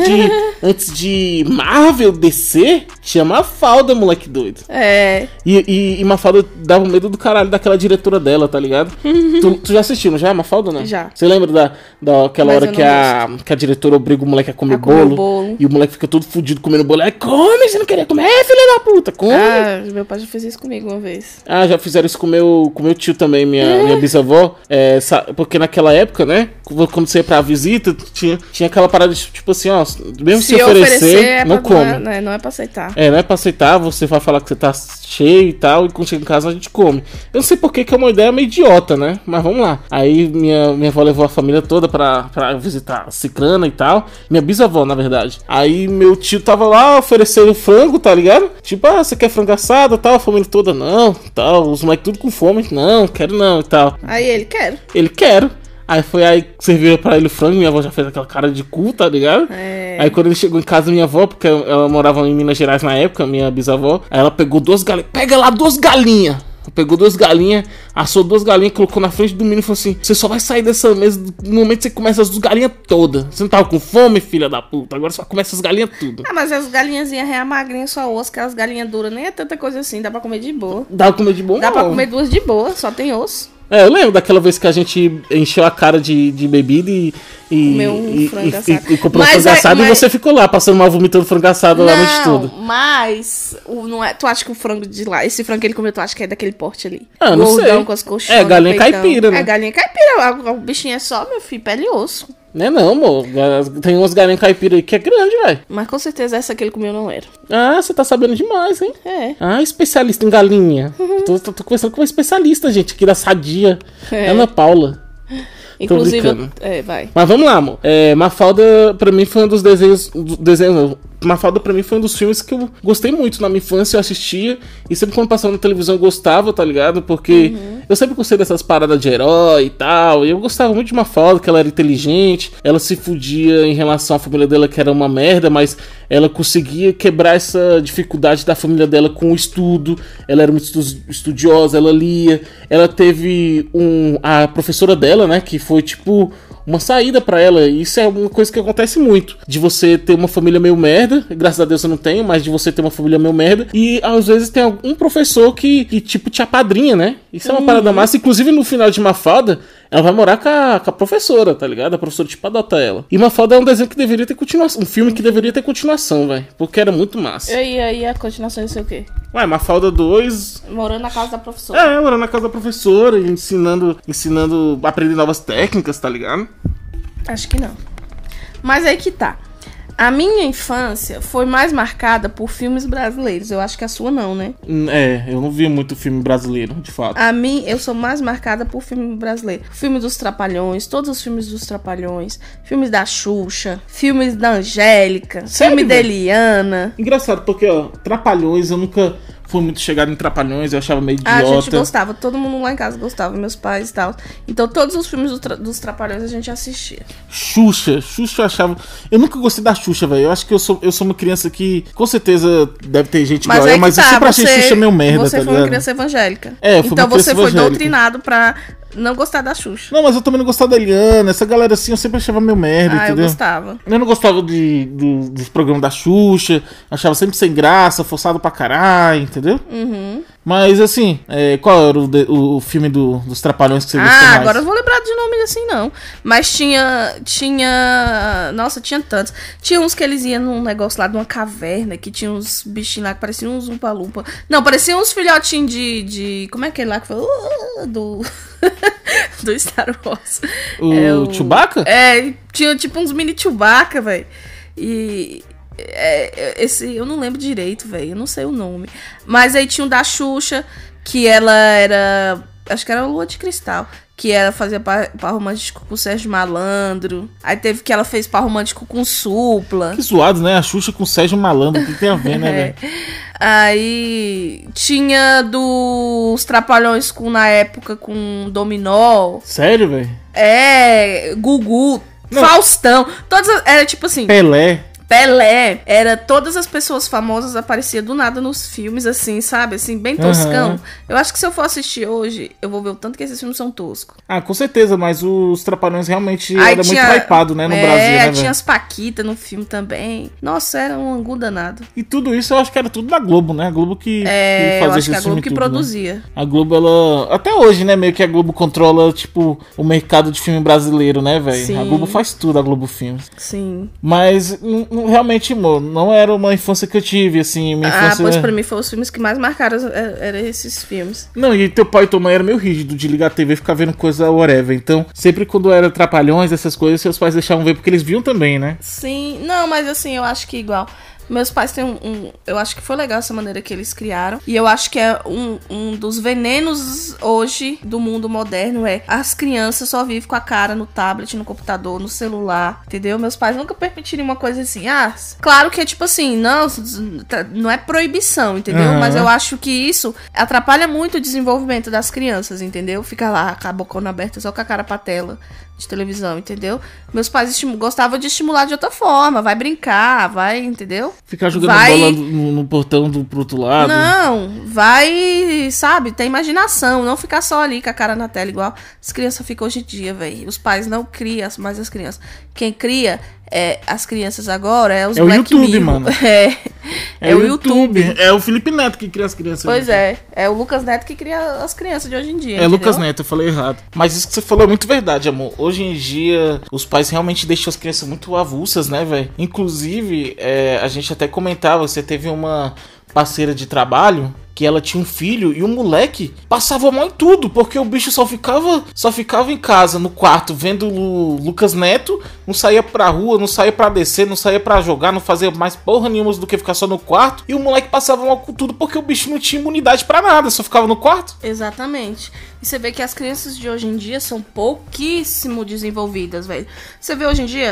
antes de Marvel, DC, tinha Mafalda, moleque doido. É. E Mafalda dava medo do caralho daquela diretora dela, tá ligado? Tu já assistiu, não já, Mafalda, não? Já. Você lembra daquela Mas hora que a diretora obriga o moleque a comer bolo? E o moleque fica todo fudido comendo bolo. Aí, come, você não queria comer, filha da puta, come. Ah, meu pai já fez isso comigo uma vez. Ah, já fizeram isso com meu tio também, minha bisavó. Porque naquela época, né? Quando você ia pra visita, tinha aquela parada de, tipo assim, ó, mesmo se oferecer não come. Não é pra aceitar. Não é pra aceitar, você vai falar que você tá cheio e tal, e quando chega em casa a gente come. Eu não sei porque que é uma ideia meio idiota, né? Mas vamos lá. Aí minha avó levou a família toda pra visitar a Cicrana e tal. Minha bisavó, na verdade. Aí meu tio tava lá oferecendo frango, tá ligado? Tipo, você quer frango assado e tal? A família toda, não, tal. Os moleques tudo com fome, não, quero não e tal. Aí ele, quero. Ele, quero. Aí foi aí que serviram pra ele o frango, minha avó já fez aquela cara de cu, tá ligado? Aí quando ele chegou em casa, minha avó, porque ela morava em Minas Gerais na época, minha bisavó, aí ela pegou 2 galinhas, pega lá 2 galinhas! Pegou 2 galinhas, assou 2 galinhas, colocou na frente do menino e falou assim: você só vai sair dessa mesa no momento que você começa as 2 galinhas todas. Você não tava com fome, filha da puta? Agora só começa as galinhas tudo. Ah, mas as galinhazinhas real magrinhas, só osso, que as galinhas duras nem é tanta coisa assim, dá pra comer de boa. Dá pra comer de boa? Dá pra comer 2 de boa, só tem osso. Eu lembro daquela vez que a gente encheu a cara de bebida e comprou frango assado e você ficou lá passando mal vomitando frango assado lá no estudo. Mas não é, tu acha que o frango de lá, esse frango que ele comeu, tu acha que é daquele porte ali? Ah, não sei. Gordão com as coxinhas. Galinha caipira, né? É galinha caipira, o bichinho é só, meu filho, pele e osso. Não, amor. Tem umas galinhas caipira aí que é grande, velho. Mas com certeza essa que ele comeu não era. Ah, você tá sabendo demais, hein? É. Ah, especialista em galinha. Tô conversando com uma especialista, gente, aqui da Sadia. Ana Paula. Inclusive, brincando. vai. Mas vamos lá, amor. Mafalda, pra mim, foi um dos desenhos. Mafalda pra mim foi um dos filmes que eu gostei muito. Na minha infância eu assistia, e sempre quando passava na televisão eu gostava, tá ligado? Porque eu sempre gostei dessas paradas de herói e tal, e eu gostava muito de Mafalda, que ela era inteligente, ela se fudia em relação à família dela, que era uma merda, mas ela conseguia quebrar essa dificuldade da família dela com o estudo. Ela era muito estudiosa, ela lia, ela teve a professora dela, né, que foi tipo uma saída pra ela. Isso é uma coisa que acontece muito, de você ter uma família meio merda, graças a Deus eu não tenho, mas de você ter uma família meio merda, e às vezes tem um professor que tipo te apadrinha, né? Isso é uma parada massa. Inclusive no final de Mafalda, ela vai morar com a professora, tá ligado? A professora tipo adota ela. E Mafalda é um desenho que deveria ter continuação, um filme que deveria ter continuação, velho, porque era muito massa. E aí a continuação ia ser o quê? Ué, Mafalda 2... Morando na casa da professora. Morando na casa da professora, ensinando, aprendendo novas técnicas, tá ligado? Acho que não. Mas aí que tá. A minha infância foi mais marcada por filmes brasileiros. Eu acho que a sua não, né? Eu não vi muito filme brasileiro, de fato. Eu sou mais marcada por filme brasileiro. Filme dos Trapalhões, todos os filmes dos Trapalhões, filmes da Xuxa, filmes da Angélica, Sério, filme da velho? Eliana. Engraçado, porque, ó, Trapalhões, eu nunca fui muito chegado em Trapalhões, eu achava meio idiota. A gente gostava, todo mundo lá em casa gostava, meus pais e tal. Então todos os filmes dos Trapalhões a gente assistia. Xuxa eu achava... Eu nunca gostei da Xuxa, velho. Eu acho que eu sou uma criança que, com certeza, deve ter gente igual eu, mas eu sempre achei Xuxa meio merda, tá ligado? Você foi uma criança evangélica. Eu fui então uma criança você foi evangélica. doutrinado pra não gostar da Xuxa. Não, mas eu também não gostava da Eliana, essa galera assim, eu sempre achava meio merda, entendeu? Eu gostava. Eu não gostava dos programas da Xuxa, achava sempre sem graça, forçado pra caralho, entendeu? Mas assim, qual era o filme dos Trapalhões que você gostou mais? Agora eu vou lembrar de nome assim, não. Mas tinha... Nossa, tinha tantos. Tinha uns que eles iam num negócio lá de uma caverna, que tinha uns bichinhos lá que pareciam uns umpa-lumpa. Não, pareciam uns filhotinhos de... Como é aquele lá que foi? Do Star Wars. O Chewbacca? Tinha tipo uns mini Chewbacca, velho. E... esse eu não lembro direito, velho. Eu não sei o nome. Mas aí tinha o da Xuxa, que ela era... Acho que era Lua de Cristal. Que ela fazia par romântico com o Sérgio Malandro. Aí teve que ela fez par romântico com o Supla. Que zoado, né? A Xuxa com o Sérgio Malandro. O que tem a ver, né, velho? Aí tinha dos Trapalhões na época com Dominó. Sério, velho? Gugu, Não. Faustão. Era tipo assim... Pelé, todas as pessoas famosas apareciam do nada nos filmes, assim, sabe? Assim, bem toscão. Eu acho que se eu for assistir hoje, eu vou ver o tanto que esses filmes são toscos. Com certeza, mas os Trapalhões realmente era muito hypado, né, no Brasil, né, velho? Tinha as Paquita no filme também. Nossa, era um angu danado. E tudo isso eu acho que era tudo da Globo, né? A Globo que fazia eu acho que a Globo que tudo, produzia. Né? A Globo, ela... Até hoje, né, meio que a Globo controla, tipo, o mercado de filme brasileiro, né, velho? A Globo faz tudo, a Globo Filmes. Sim. Mas... Realmente, amor, não era uma infância que eu tive, assim, minha infância... pois pra mim foram os filmes que mais marcaram, eram esses filmes. Não, e teu pai e tua mãe eram meio rígido de ligar a TV e ficar vendo coisa whatever, então, sempre quando era Trapalhões, essas coisas, seus pais deixavam ver, porque eles viam também, né? Sim, não, mas assim, eu acho que igual... Meus pais têm eu acho que foi legal essa maneira que eles criaram. E eu acho que é um dos venenos hoje do mundo moderno as crianças só vivem com a cara no tablet, no computador, no celular, entendeu? Meus pais nunca permitiriam uma coisa assim. Claro que é tipo assim, não é proibição, entendeu? Mas eu acho que isso atrapalha muito o desenvolvimento das crianças, entendeu? Fica lá com a bocona aberta só com a cara pra tela de televisão, entendeu? Meus pais gostavam de estimular de outra forma. Vai brincar, vai, entendeu? Ficar jogando bola no portão pro outro lado. Não, vai, sabe, ter imaginação. Não ficar só ali com a cara na tela igual as crianças ficam hoje em dia, velho. Os pais não criam mais as crianças. Quem cria as crianças agora os Black YouTube, Mirror. Mano. É o YouTube. É o Felipe Neto que cria as crianças. Pois é o Lucas Neto que cria as crianças de hoje em dia. Entendeu? Lucas Neto, eu falei errado. Mas isso que você falou é muito verdade, amor. Hoje em dia, os pais realmente deixam as crianças muito avulsas, né, velho? Inclusive, a gente até comentava, você teve uma parceira de trabalho que ela tinha um filho e o moleque passava mal em tudo, porque o bicho só ficava em casa, no quarto, vendo o Lucas Neto, não saía pra rua, não saía pra descer, não saía pra jogar, não fazia mais porra nenhuma do que ficar só no quarto, e o moleque passava mal com tudo porque o bicho não tinha imunidade pra nada, só ficava no quarto. Exatamente. E você vê que as crianças de hoje em dia são pouquíssimo desenvolvidas, velho. Você vê hoje em dia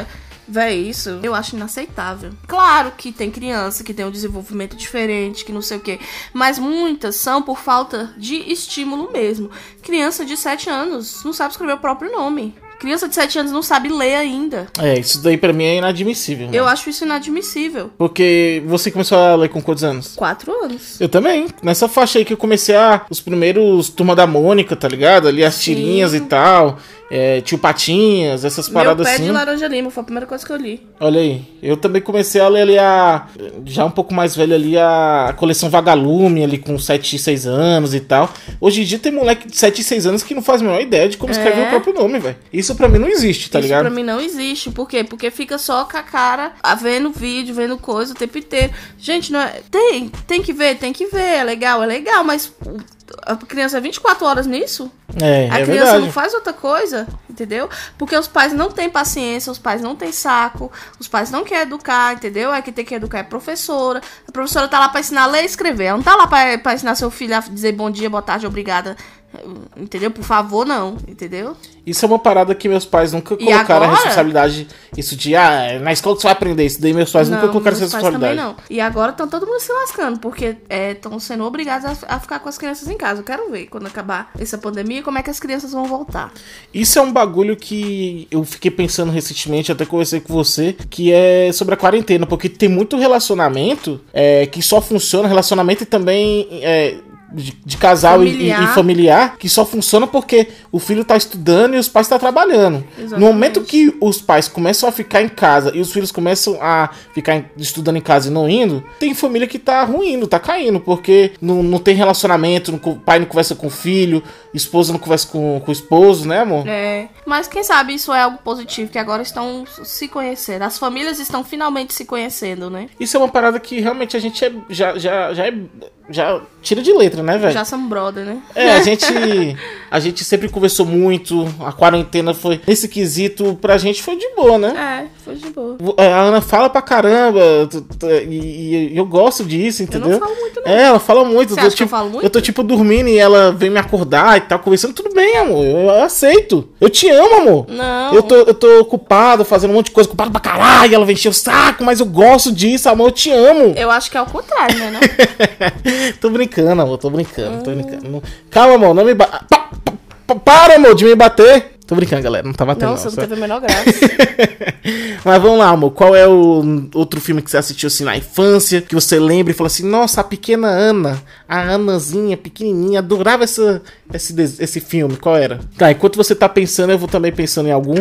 Véi, isso eu acho inaceitável. Claro que tem criança que tem um desenvolvimento diferente, que não sei o quê. Mas muitas são por falta de estímulo mesmo. Criança de 7 anos não sabe escrever o próprio nome. Criança de 7 anos não sabe ler ainda. Isso daí pra mim é inadmissível. Mano. Eu acho isso inadmissível. Porque você começou a ler com quantos anos? 4 anos. Eu também. Nessa faixa aí que eu comecei os primeiros Turma da Mônica, tá ligado? Ali as tirinhas e tal. Tio Patinhas, essas paradas assim. Meu Pé de Laranja Lima foi a primeira coisa que eu li. Olha aí. Eu também comecei a ler ali já um pouco mais velho ali, a coleção Vagalume, ali com 7, 6 anos e tal. Hoje em dia tem moleque de 7 e 6 anos que não faz a menor ideia de como escrever o próprio nome, velho. Isso pra mim não existe, tá ligado? Isso pra mim não existe. Por quê? Porque fica só com a cara vendo vídeo, vendo coisa o tempo inteiro. Gente, não é... Tem que ver, é legal, mas... A criança é 24 horas nisso? A criança verdade. Não faz outra coisa, entendeu? Porque os pais não têm paciência, os pais não têm saco, os pais não querem educar, entendeu? Quem tem que educar é a professora. A professora tá lá pra ensinar a ler e escrever. Ela não tá lá pra ensinar seu filho a dizer bom dia, boa tarde, obrigada. Entendeu? Por favor, não. Entendeu? Isso é uma parada que meus pais nunca colocaram a responsabilidade. Isso de, na escola que você vai aprender isso. Daí meus pais nunca colocaram essa responsabilidade. Também não. E agora estão todo mundo se lascando, porque estão sendo obrigados a ficar com as crianças em casa. Eu quero ver, quando acabar essa pandemia, como é que as crianças vão voltar. Isso é um bagulho que eu fiquei pensando recentemente, até conversei com você, que é sobre a quarentena, porque tem muito relacionamento que só funciona, relacionamento e também... De casal e familiar, que só funciona porque o filho tá estudando e os pais tá trabalhando. Exatamente. No momento que os pais começam a ficar em casa e os filhos começam a ficar estudando em casa e não indo, tem família que tá ruindo, tá caindo, porque não tem relacionamento, o pai não conversa com o filho, esposa não conversa com o esposo, né, amor? Mas quem sabe isso é algo positivo, que agora estão se conhecendo. As famílias estão finalmente se conhecendo, né? Isso é uma parada que realmente a gente já tira de letra, né, velho? Já somos brother, né? A gente sempre conversou muito. A quarentena foi... Nesse quesito, pra gente foi de boa, né? Foi de boa. A Ana fala pra caramba. E eu gosto disso, entendeu? Eu não falo muito, não. Ela fala muito. Você acha que eu falo muito? Eu tô, dormindo e ela vem me acordar e tal, conversando. Tudo bem, amor. Eu aceito. Eu te amo, amor. Não. Eu tô ocupado, fazendo um monte de coisa. Ocupado pra caralho. Ela vem encher o saco, mas eu gosto disso, amor. Eu te amo. Eu acho que é o contrário, né, não? Tô brincando, amor, tô brincando. Calma, amor, não me bata. Para, amor, de me bater. Tô brincando, galera, não tá batendo. Nossa, não teve a menor graça. Mas vamos lá, amor, qual é o outro filme que você assistiu assim na infância, que você lembra e fala assim, nossa, a pequena Ana, a Anazinha, pequenininha, adorava esse filme, qual era? Tá, enquanto você tá pensando, eu vou também pensando em algum.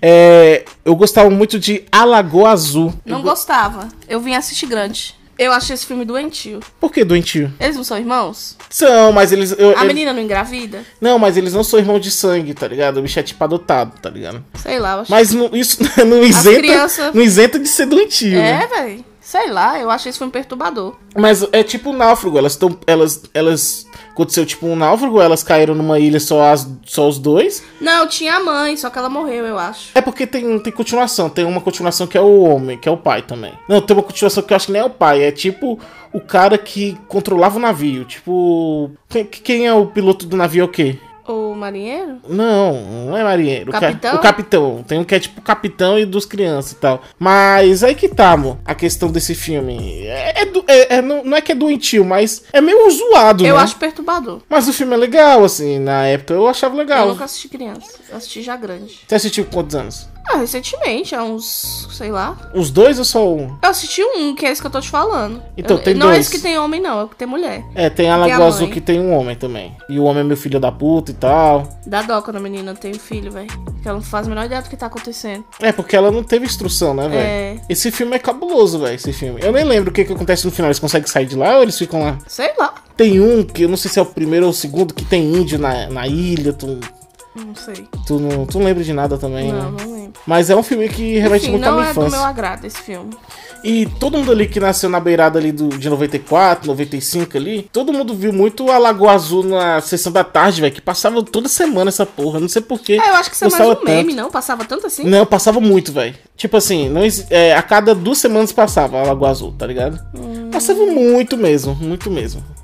Eu gostava muito de A Lagoa Azul. Não gostava, eu vim assistir grande. Eu achei esse filme doentio. Por que doentio? Eles não são irmãos? São, mas eles... A menina não engravida? Não, mas eles não são irmãos de sangue, tá ligado? O bicho é tipo adotado, tá ligado? Sei lá, eu acho. Mas isso não isenta de ser doentio, né? Velho. Sei lá, eu achei esse filme perturbador. Mas é tipo um náufrago, elas aconteceu tipo um náufrago, elas caíram numa ilha só os dois. Não, tinha a mãe, só que ela morreu, eu acho. É porque tem continuação, tem uma continuação que é o homem, que é o pai também. Não, tem uma continuação que eu acho que nem é o pai, é tipo o cara que controlava o navio, tipo... Quem é o piloto do navio é o quê? O marinheiro? Não é marinheiro. O capitão? O capitão. Tem um que é tipo o capitão e dos crianças e tal. Mas aí que tá, amor, a questão desse filme. Não é que é doentio, mas é meio zoado, né? Eu acho perturbador. Mas o filme é legal, assim. Na época eu achava legal. Eu nunca assisti criança. Eu assisti já grande. Você assistiu com quantos anos? Recentemente, há uns, sei lá. Os dois ou só um? Eu assisti um, que é esse que eu tô te falando. Então, tem não dois. Não é esse que tem homem, não. É o que tem mulher. Tem a Lagoa Azul que tem um homem também. E o homem é meu filho da puta e tal. Dá dó quando a menina tem um filho, velho. Porque ela não faz a menor ideia do que tá acontecendo. Porque ela não teve instrução, né, velho? Esse filme é cabuloso, velho, esse filme. Eu nem lembro o que acontece no final. Eles conseguem sair de lá ou eles ficam lá? Sei lá. Tem um, que eu não sei se é o primeiro ou o segundo, que tem índio na ilha, Não sei. Tu não lembra de nada também, não, né? Não lembro. Mas é um filme que remete muito à minha infância. Não é do meu agrado esse filme. E todo mundo ali que nasceu na beirada ali de 94, 95 ali, todo mundo viu muito a Lagoa Azul na sessão da tarde, velho, que passava toda semana essa porra, não sei porquê. Eu acho que isso é mais um meme, não? Passava tanto assim? Não, passava muito, velho. Tipo assim, a cada 2 semanas passava a Lagoa Azul, tá ligado? Passava muito mesmo, muito mesmo.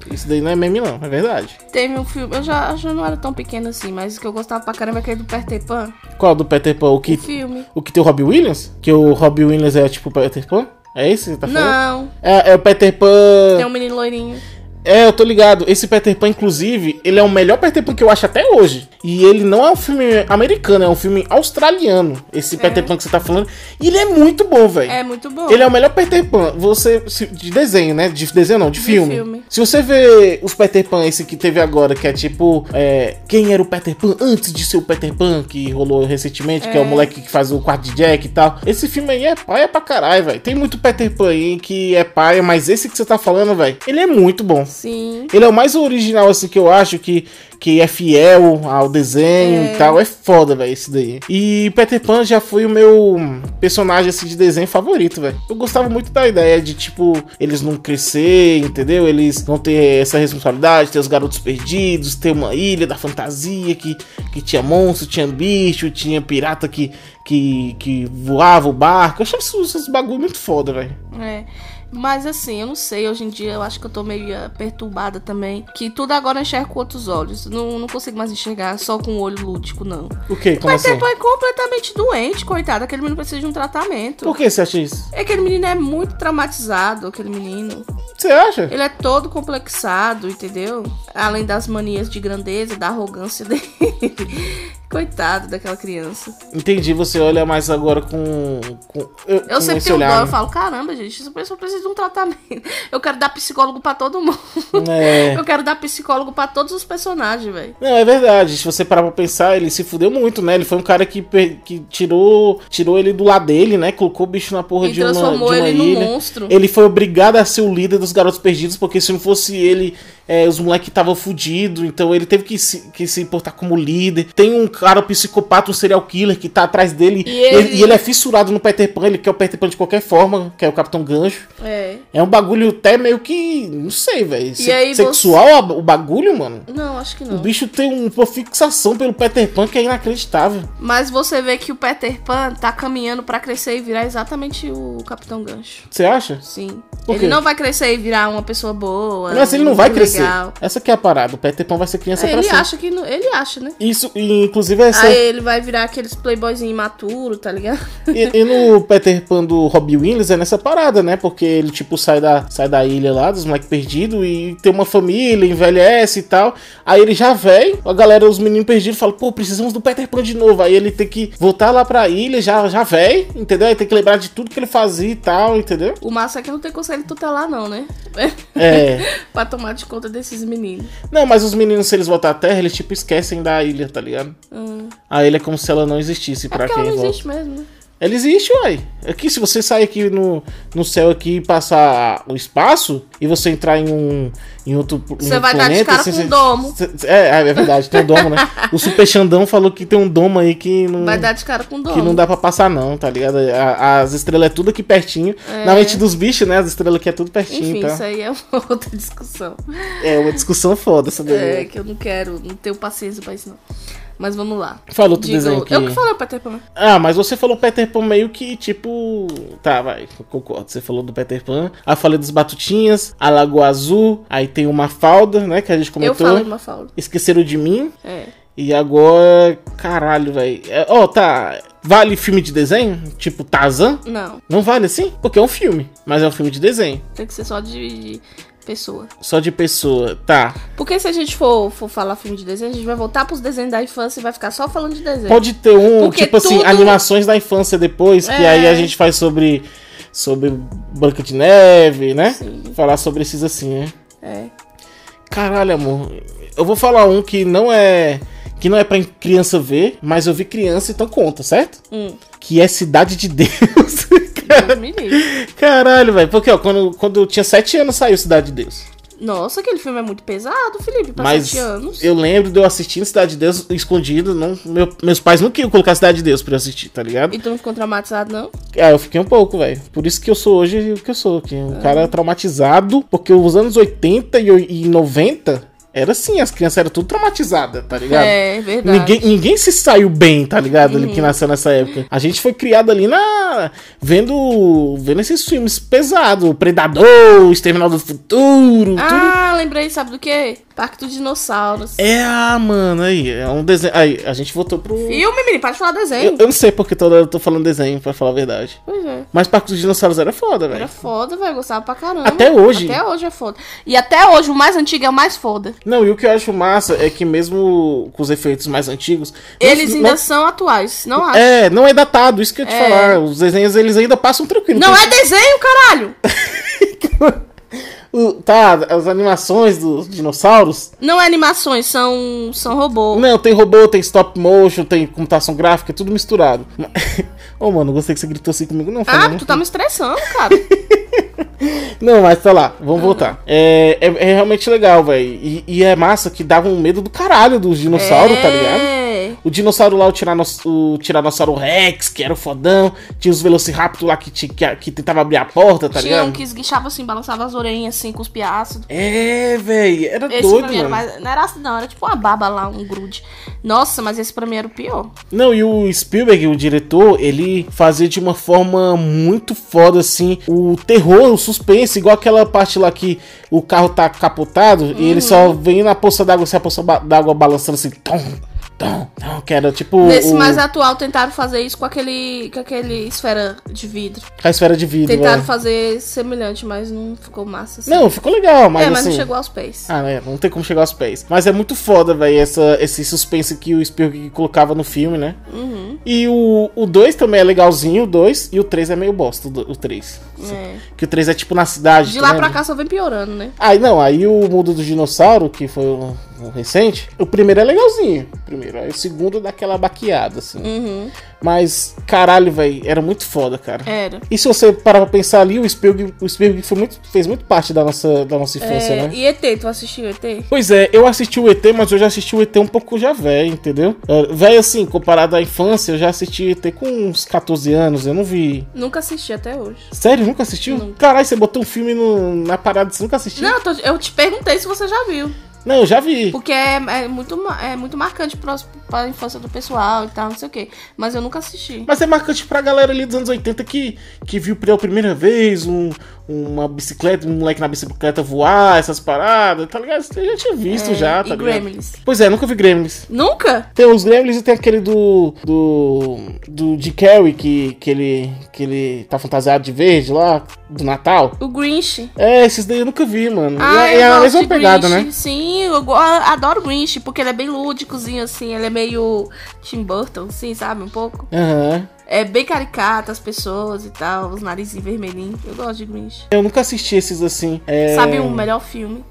Isso daí não é meme, não, é verdade. Teve um filme, eu já não era tão pequena assim, mas o que eu gostava pra caramba é aquele do Peter Pan. Qual do Peter Pan? O filme. O que tem o Robbie Williams? Que o Robbie Williams é tipo o Peter Pan? É esse que você tá falando? Não. É o Peter Pan... Tem um menino loirinho. É, eu tô ligado. Esse Peter Pan, inclusive, ele é o melhor Peter Pan que eu acho até hoje. E ele não é um filme americano, é um filme australiano. Esse Peter Pan que você tá falando. E ele é muito bom, velho. É muito bom. Ele é o melhor Peter Pan. De desenho, né? De desenho não, de filme. Se você vê os Peter Pan, esse que teve agora, que é tipo... quem era o Peter Pan antes de ser o Peter Pan, que rolou recentemente, que é o moleque que faz o quarto de Jack e tal. Esse filme aí é paia pra caralho, velho. Tem muito Peter Pan aí que é paia, mas esse que você tá falando, velho, ele é muito bom. Sim. Ele é o mais original, assim, que eu acho que é fiel ao desenho e tal. É foda, velho, esse daí. E Peter Pan já foi o meu personagem, assim, de desenho favorito, velho. Eu gostava muito da ideia de, tipo, eles não crescer, entendeu? Eles não ter essa responsabilidade, ter os garotos perdidos, ter uma ilha da fantasia que tinha monstro, tinha bicho, tinha pirata que voava o barco. Eu achava esses bagulho muito foda, velho. Mas assim, eu não sei, hoje em dia eu acho que eu tô meio perturbada também. Que tudo agora eu enxergo com outros olhos. Não consigo mais enxergar só com o olho lúdico, não. O quê? Como assim? Peter Pan é completamente doente, coitado. Aquele menino precisa de um tratamento. Por que você acha isso? Aquele menino é muito traumatizado, aquele menino. Você acha? Ele é todo complexado, entendeu? Além das manias de grandeza, da arrogância dele. Coitado daquela criança. Entendi, você olha mais agora eu sempre tenho dó, eu falo, caramba, gente, essa pessoa precisa de um tratamento. Eu quero dar psicólogo pra todo mundo. Eu quero dar psicólogo pra todos os personagens, velho. Não, é verdade. Se você parar pra pensar, ele se fudeu muito, né? Ele foi um cara que tirou ele do lado dele, né? Colocou o bicho na porra de uma ilha. E transformou ele num monstro. Ele foi obrigado a ser o líder dos garotos perdidos, porque se não fosse ele... os moleques estavam fudidos, então ele teve que se portar como líder. Tem um cara psicopata, um serial killer que tá atrás dele. E ele é fissurado no Peter Pan, ele quer o Peter Pan de qualquer forma, que é o Capitão Gancho. É um bagulho até meio que, não sei, velho. Sexual o bagulho, mano? Não, acho que não. O bicho tem uma fixação pelo Peter Pan que é inacreditável. Mas você vê que o Peter Pan tá caminhando pra crescer e virar exatamente o Capitão Gancho. Você acha? Sim. Ele não vai crescer e virar uma pessoa boa. Mas ele não vai crescer. Essa que é a parada. O Peter Pan vai ser criança pra sempre. Ele acha, né? Isso, e inclusive essa... Aí ele vai virar aqueles playboyzinho imaturo, tá ligado? E no Peter Pan do Robbie Williams é nessa parada, né? Porque ele, tipo, sai da ilha lá, dos moleques perdidos, e tem uma família, envelhece e tal. Aí ele já vem, a galera, os meninos perdidos, falam, pô, precisamos do Peter Pan de novo. Aí ele tem que voltar lá pra ilha, já vem, entendeu? Aí tem que lembrar de tudo que ele fazia e tal, entendeu? O massa é que não tem conselho tutelar, não, né? Pra tomar de conta desses meninos. Não, mas os meninos, se eles voltar à Terra, eles, tipo, esquecem da ilha, tá ligado? A ilha é como se ela não existisse pra quem volta. Ela não existe mesmo, né? Ela existe, uai. Aqui, se você sair aqui no céu aqui e passar o espaço, e você entrar em outro planeta... Você vai dar de cara com um domo. É verdade, tem um domo, né? O Super Xandão falou que tem um domo aí que não... Vai dar de cara com um domo. Que não dá pra passar não, tá ligado? As estrelas é tudo aqui pertinho. Na mente dos bichos, né? As estrelas aqui é tudo pertinho. Enfim, tá? Isso aí é uma outra discussão. É uma discussão foda essa daí. Que eu não tenho paciência pra isso não. Mas vamos lá. Falou outro desenho aqui. Eu que falei o Peter Pan. Mas você falou Peter Pan meio que, tipo... Tá, vai, eu concordo. Você falou do Peter Pan. Aí eu falei dos Batutinhas, a Lagoa Azul. Aí tem o Mafalda, né, que a gente comentou. Eu falei Mafalda. Esqueceram de Mim. E agora... Caralho, velho. Tá... Vale filme de desenho? Tipo Tarzan? Não. Não vale assim? Porque é um filme. Mas é um filme de desenho. Tem que ser só de... pessoa. Só de pessoa, tá. Porque se a gente for falar filme de desenho, a gente vai voltar pros desenhos da infância e vai ficar só falando de desenho. Pode ter tipo assim, animações da infância depois, que aí a gente faz sobre Branca de Neve, né? Sim. Falar sobre esses assim, né? Caralho, amor. Eu vou falar um que não é pra criança ver, mas eu vi criança, então conta, certo? Que é Cidade de Deus. Caralho, velho. Porque, quando eu tinha 7 anos, saiu Cidade de Deus. Nossa, aquele filme é muito pesado, Felipe, pra 7 anos. Eu lembro de eu assistindo Cidade de Deus escondido. Meus pais não queriam colocar Cidade de Deus pra eu assistir, tá ligado? E tu não ficou traumatizado, não? Eu fiquei um pouco, velho. Por isso que eu sou hoje o que eu sou. Um cara traumatizado. Porque os anos 80 e 90... era assim, as crianças eram tudo traumatizadas, tá ligado? É, verdade. Ninguém se saiu bem, tá ligado? Ali que nasceu nessa época. A gente foi criado ali vendo esses filmes pesados. Predador, Exterminador do Futuro. Ah, lembrei, sabe do quê? Parque dos Dinossauros. Mano, aí, é um desenho. Aí, a gente voltou pro... Filme, menino, pode falar desenho. Eu não sei porque toda hora eu tô falando desenho, pra falar a verdade. Pois é. Mas Parque dos Dinossauros era foda, velho. Era foda, velho, gostava pra caramba. Até hoje. Até hoje é foda. E até hoje, o mais antigo é o mais foda. Não, e o que eu acho massa é que mesmo com os efeitos mais antigos... Eles ainda são atuais, não acho. Não é datado, isso que eu ia te falar. Os desenhos, eles ainda passam tranquilo. Não é desenho, caralho! As animações dos dinossauros... Não é animações, são robôs. Não, tem robô, tem stop motion, tem computação gráfica, tudo misturado. Mano, gostei que você gritou assim comigo. Não, tu tá me estressando, cara. Não, mas tá lá, vamos voltar. É realmente legal, velho. E é massa que dava um medo do caralho dos dinossauros, tá ligado? O dinossauro lá, o Tiranossauro Rex, que era o fodão. Tinha os Velociraptor lá que tentava abrir a porta, tá ligado? Tinha um que esguichava assim, balançava as orelhinhas assim, cuspia ácido. Velho, era esse doido, pra mim mano. não era ácido não, era tipo uma baba lá, um grude. Nossa, mas esse pra mim era o pior. Não, e o Spielberg, o diretor, ele fazia de uma forma muito foda, assim, o terror, o suspense, igual aquela parte lá que o carro tá capotado e ele só vem na poça d'água, assim, a poça d'água balançando assim, que era tipo... Nesse mais atual tentaram fazer isso com aquele esfera de vidro. A esfera de vidro, Tentaram fazer semelhante, mas não ficou massa assim. Não, ficou legal, mas mas assim... não chegou aos pés. Não tem como chegar aos pés. Mas é muito foda, velho, esse suspense que o Spielberg colocava no filme, né? E o 2 também é legalzinho, o 2, e o 3 é meio bosta, o 3. Que o 3 é tipo na cidade. De lá pra cá só vem piorando, né? Aí o Mundo do Dinossauro, que foi o recente, o primeiro é legalzinho. Aí o segundo dá aquela baqueada, assim. Mas, caralho, velho, era muito foda, cara. Era. E se você parar pra pensar ali, o Spielberg fez muito parte da nossa infância, né? E ET, tu assistiu ET? Pois é, eu assisti o ET, mas eu já assisti o ET um pouco já velho, entendeu? Velho assim, comparado à infância, eu já assisti ET com uns 14 anos, eu não vi... Nunca assisti até hoje. Sério? Nunca assistiu? Nunca. Caralho, você botou um filme na parada e você nunca assistiu? Não, eu te perguntei se você já viu. Não, eu já vi. Porque é muito marcante pra infância do pessoal e tal, não sei o quê. Mas eu nunca assisti. Mas é marcante pra galera ali dos anos 80 que viu pela primeira vez uma bicicleta, um moleque na bicicleta voar, essas paradas, tá ligado? Eu já tinha visto já, tá ligado? Gremlins. Pois é, nunca vi Gremlins. Nunca? Tem os Gremlins e tem aquele do Jim Carrey, que ele tá fantasiado de verde lá, do Natal. O Grinch. Esses daí eu nunca vi, mano. É a mesma pegada, Grinch. né? Sim, eu adoro o Grinch, porque ele é bem lúdicozinho, assim, ele é meio Tim Burton, assim, sabe, um pouco. É bem caricato as pessoas e tal, os narizinhos vermelhinhos. Eu gosto de Grinch. Eu nunca assisti esses assim. Sabe o melhor filme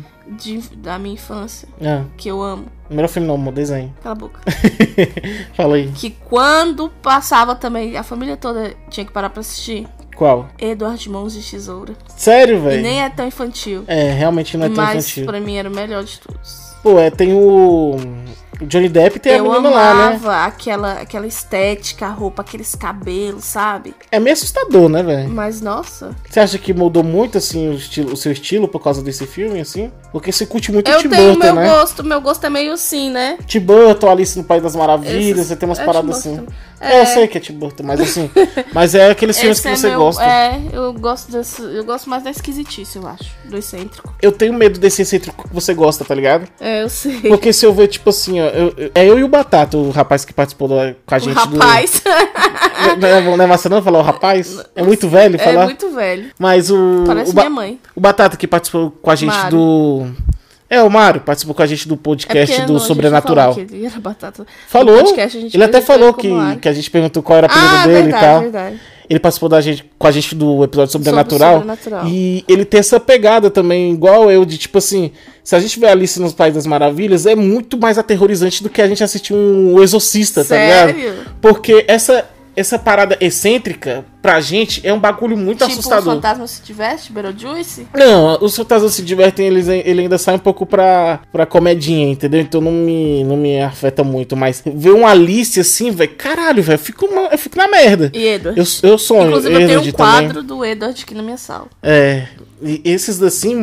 da minha infância? Ah. Que eu amo? O melhor filme não, o desenho. Cala a boca. Fala aí. Que quando passava também, a família toda tinha que parar pra assistir. Qual? Edward Mãos de Tesoura. Sério, velho? E nem é tão infantil. Realmente não é tão Mas infantil. pra mim era o melhor de todos. Pô, tem o Johnny Depp e tem a menina lá, né? Eu amava aquela estética, a roupa, aqueles cabelos, sabe? É meio assustador, né, velho? Mas, nossa... Você acha que mudou muito, assim, o seu estilo por causa desse filme, assim? Porque você curte muito eu Tim tenho Burton, né? Meu gosto é meio assim, né? Tim Burton, Alice no País das Maravilhas, você tem umas paradas assim. Eu sei que é Tim Burton, mas assim... mas é aqueles filmes que você gosta. Eu gosto mais da esquisitice, eu acho. Do excêntrico. Eu tenho medo desse excêntrico que você gosta, tá ligado? Eu sei. Porque se eu ver, tipo assim, ó... eu e o Batata, o rapaz que participou com a gente rapaz. Não é massa não falar o rapaz? É muito velho falar? É muito velho. Mas Parece minha mãe. O Batata que participou com a gente Mário. o Mário participou com a gente do podcast do Sobrenatural. Ele era batata. Falou? Podcast, ele até falou que a gente perguntou qual era a apelido dele verdade, e tal. Verdade. Ele participou com a gente do episódio Sobrenatural. Sobrenatural. E ele tem essa pegada também, igual eu, de tipo assim... Se a gente vê Alice nos País das Maravilhas, é muito mais aterrorizante do que a gente assistir O Exorcista, Sério? tá ligado? Porque essa parada excêntrica, pra gente, é um bagulho muito assustador. Tipo, o Fantasma se diverte, Beetlejuice? Não, os fantasmas se divertem, ele ainda sai um pouco pra comedinha, entendeu? Então não me afeta muito. Mas ver um Alice assim, velho, caralho, velho, eu fico na merda. E Edward? Eu sonho. Inclusive, eu tenho um também. quadro do Edward aqui na minha sala. E esses assim, mo,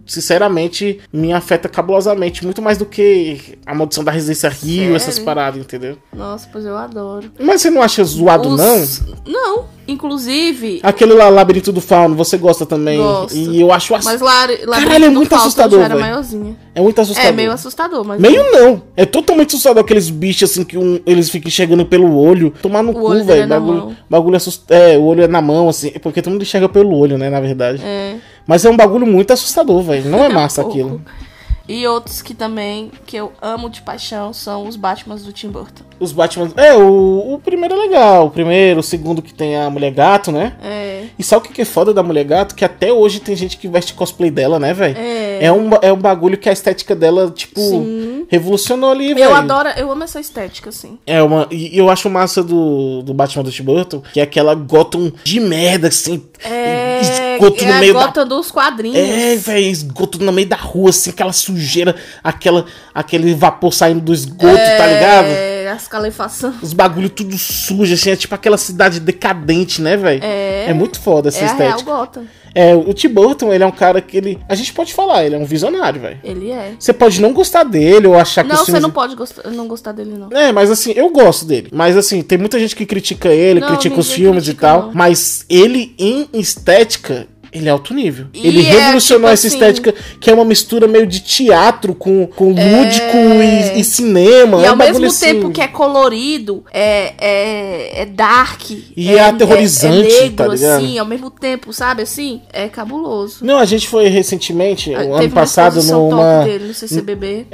sinceramente, me afeta cabulosamente. Muito mais do que a Maldição da Residência Rio, Sério? essas paradas, entendeu? Nossa, pois eu adoro. Mas você não acha zoado, não? Não. Inclusive... Aquele lá, Labirinto do Fauno, você gosta também? Gosto. E eu acho Mas Caralho, é muito assustador, já era velho. maiorzinha. É muito assustador. É meio assustador, mas... Meio não. É totalmente assustador aqueles bichos assim que eles ficam enxergando pelo olho. Tomar no cu, olho velho. é na mão. Bagulho assustador. É, o olho é na mão, assim. Porque todo mundo enxerga pelo olho, né, na verdade. É. Mas é um bagulho muito assustador, velho. Não é massa pouco. aquilo. E outros que também, que eu amo de paixão, são os Batmans do Tim Burton. Os Batman... É, o primeiro é legal. O primeiro, o segundo que tem a Mulher Gato, né? É. E sabe o que é foda da Mulher Gato? Que até hoje tem gente que veste cosplay dela, né, velho? É. É um bagulho que a estética dela, tipo, Sim. revolucionou ali, velho. Eu amo essa estética, assim. E eu acho massa do Batman do Tim Burton, que é aquela Gotham de merda, assim. Esgoto no meio a Gotham dos quadrinhos. É, velho, esgoto no meio da rua, assim, aquela sujeira, aquele vapor saindo do esgoto, tá ligado? É, as calefações. Os bagulho tudo sujo, assim, é tipo aquela cidade decadente, né, velho? É muito foda essa estética. A real Gotham. O Tim Burton, ele é um cara que a gente pode falar, ele é um visionário, velho. Ele é. Você pode não gostar dele ou achar que Não, os você filmes... não pode não gostar dele, não. Mas assim, eu gosto dele. Mas assim, tem muita gente que critica ele, Não, critica os ninguém filmes critica, e tal. não. Mas ele, em estética, ele é alto nível. E Ele revolucionou tipo essa assim, estética, que é uma mistura meio de teatro com lúdico e cinema. E é ao um bagulho mesmo assim. tempo que é colorido, é dark. E é aterrorizante, é negro, tá ligado? assim, ao mesmo tempo, sabe, assim? É cabuloso. Não, a gente foi recentemente, Teve ano uma passado, exposição numa... top dele no CCBB.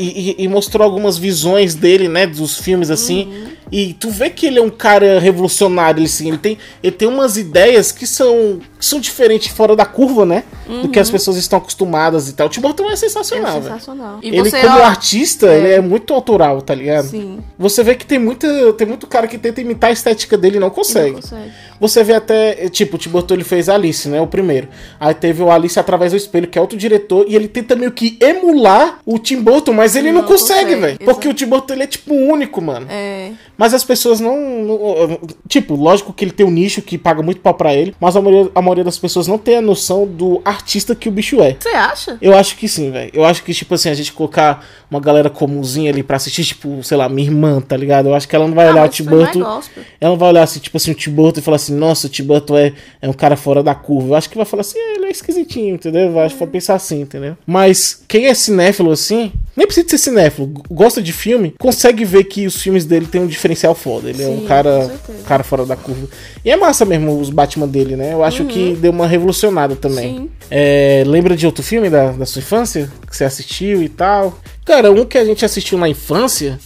E mostrou algumas visões dele, né, dos filmes, assim. Uhum. E tu vê que ele é um cara revolucionário, assim. Ele tem umas ideias que são diferentes fora da curva, né? Do que as pessoas estão acostumadas e tal. O Tim Burton é sensacional, velho. Sensacional. E Ele, você, como artista, ele é muito autoral, tá ligado? Sim. Você vê que tem muito cara que tenta imitar a estética dele e não consegue. Não consegue. Você vê até, tipo, o Tim Burton, ele fez Alice, né, o primeiro. Aí teve o Alice Através do Espelho, que é outro diretor, e ele tenta meio que emular o Tim Burton, mas ele não consegue, velho. Porque o Tim Burton, ele é, tipo, único, mano. É. Mas as pessoas não... Tipo, lógico que ele tem um nicho que paga muito pau pra ele, mas a maioria das pessoas não tem a noção do artista que o bicho é. Você acha? Eu acho que sim, velho. Eu acho que, tipo assim, a gente colocar uma galera comumzinha ali pra assistir, tipo, sei lá, minha irmã, tá ligado? Eu acho que ela não vai olhar o Tim Burton. Ela não vai olhar assim, tipo assim, o Tim Burton e falar assim, nossa, o Tim Burton é um cara fora da curva. Eu acho que vai falar assim, ele é esquisitinho, entendeu? Eu acho que vai pensar assim, entendeu? Mas quem é cinéfilo assim, nem precisa ser cinéfilo, gosta de filme, consegue ver que os filmes dele tem um diferencial foda. Ele é um cara fora da curva. E é massa mesmo os Batman dele, né? Eu acho que deu uma revolucionada também. Sim. Lembra de outro filme da sua infância? Que você assistiu e tal? Cara, um que a gente assistiu na infância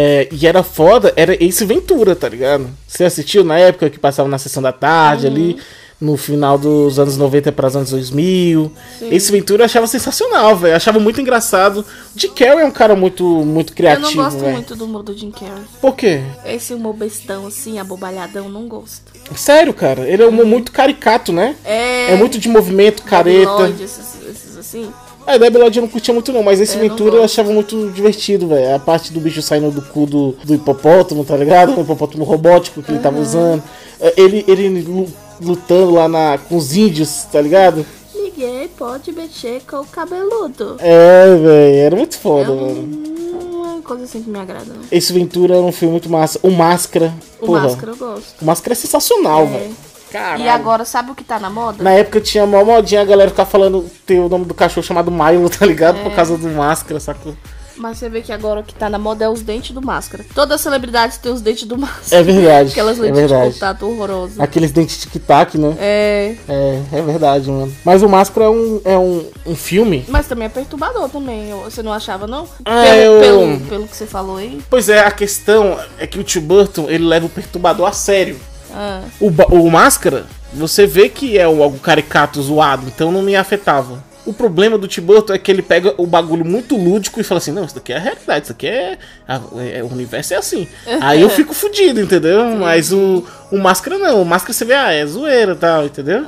e era foda, era Ace Ventura, tá ligado? Você assistiu na época que passava na sessão da tarde ali, no final dos anos 90 para os anos 2000. Sim. Ace Ventura eu achava sensacional, velho. Achava muito engraçado. O Jim Carrey é um cara muito criativo, eu não gosto véio. muito do humor do Jim Carrey. Por quê? Esse humor bestão, assim, abobalhadão, não gosto. Sério, cara? Ele é um humor muito caricato, né? É muito de movimento, careta. Lloyd, esses assim... Debbie Lloyd eu não curtia muito não, mas esse Ventura eu achava muito divertido, velho. A parte do bicho saindo do cu do hipopótamo, tá ligado? O hipopótamo robótico que ele tava usando. Ele lutando lá com os índios, tá ligado? Ninguém pode mexer com o cabeludo. Velho, era muito foda, velho. Uma coisa assim que me agrada. Não. Esse Ventura era um filme muito massa. O Máscara. Máscara eu gosto. O Máscara é sensacional, velho. Caralho. E agora, sabe o que tá na moda? Na época tinha uma modinha a galera ficar falando ter o nome do cachorro chamado Milo, tá ligado? Por causa do Máscara, sacou? Mas você vê que agora o que tá na moda é os dentes do Máscara. Todas as celebridades têm os dentes do Máscara. É verdade. Aquelas lentes de contato horrorosas. Aqueles dentes tic-tac, né? É verdade, mano. Mas o Máscara é um filme... Mas também é perturbador também. Você não achava, não? Pelo que você falou aí. Pois é, a questão é que o Tim Burton, ele leva o perturbador a sério. O Máscara, você vê que é algo caricato, zoado, então não me afetava. O problema do Tim Burton é que ele pega o bagulho muito lúdico e fala assim, não, isso daqui é a realidade, isso daqui o universo é assim. Aí eu fico fudido, entendeu? Mas o Máscara não, o Máscara você vê, é zoeira e tal, entendeu?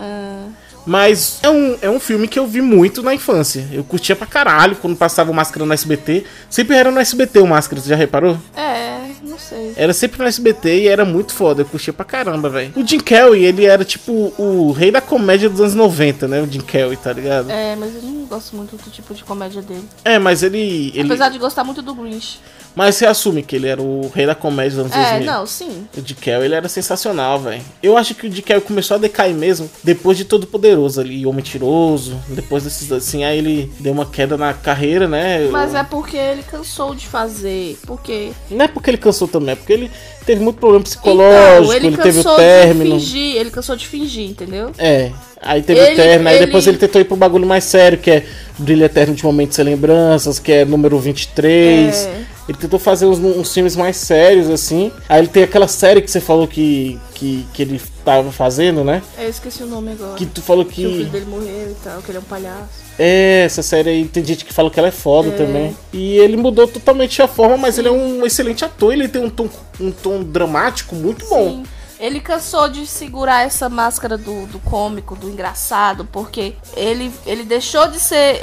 Mas é um filme que eu vi muito na infância. Eu curtia pra caralho quando passava o Máscara no SBT. Sempre era no SBT o Máscara, você já reparou? Não não sei. Era sempre no SBT e era muito foda, eu curtia pra caramba, velho. O Jim Carrey, ele era tipo o rei da comédia dos anos 90, né? O Jim Carrey, tá ligado? É, mas eu não gosto muito do tipo de comédia dele. É, mas ele... Apesar de gostar muito do Grinch. Mas você assume que ele era o rei da comédia dos anos 2000. Não, sim. O Jim Carrey, ele era sensacional, velho. Eu acho que o Jim Carrey começou a decair mesmo depois de Todo Poderoso ali, O Mentiroso, depois desses assim, aí ele deu uma queda na carreira, né? Mas é porque ele cansou de fazer, porque... Não é porque ele cansou também, é porque ele teve muito problema psicológico, então, ele teve o término. Ele cansou de fingir, entendeu? É, aí teve o término, aí depois ele tentou ir pro bagulho mais sério, que é Brilho Eterno de Momentos e Lembranças, que é número 23. Ele tentou fazer uns filmes mais sérios, assim. Aí ele tem aquela série que você falou que ele tava fazendo, né? Eu esqueci o nome agora. Que tu falou que... o filho dele morreu e tal, que ele é um palhaço. É, essa série aí tem gente que fala que ela é foda também. E ele mudou totalmente a forma, mas ele é um excelente ator. Ele tem um tom dramático muito bom. Sim. Ele cansou de segurar essa máscara do cômico, do engraçado, porque ele deixou de ser...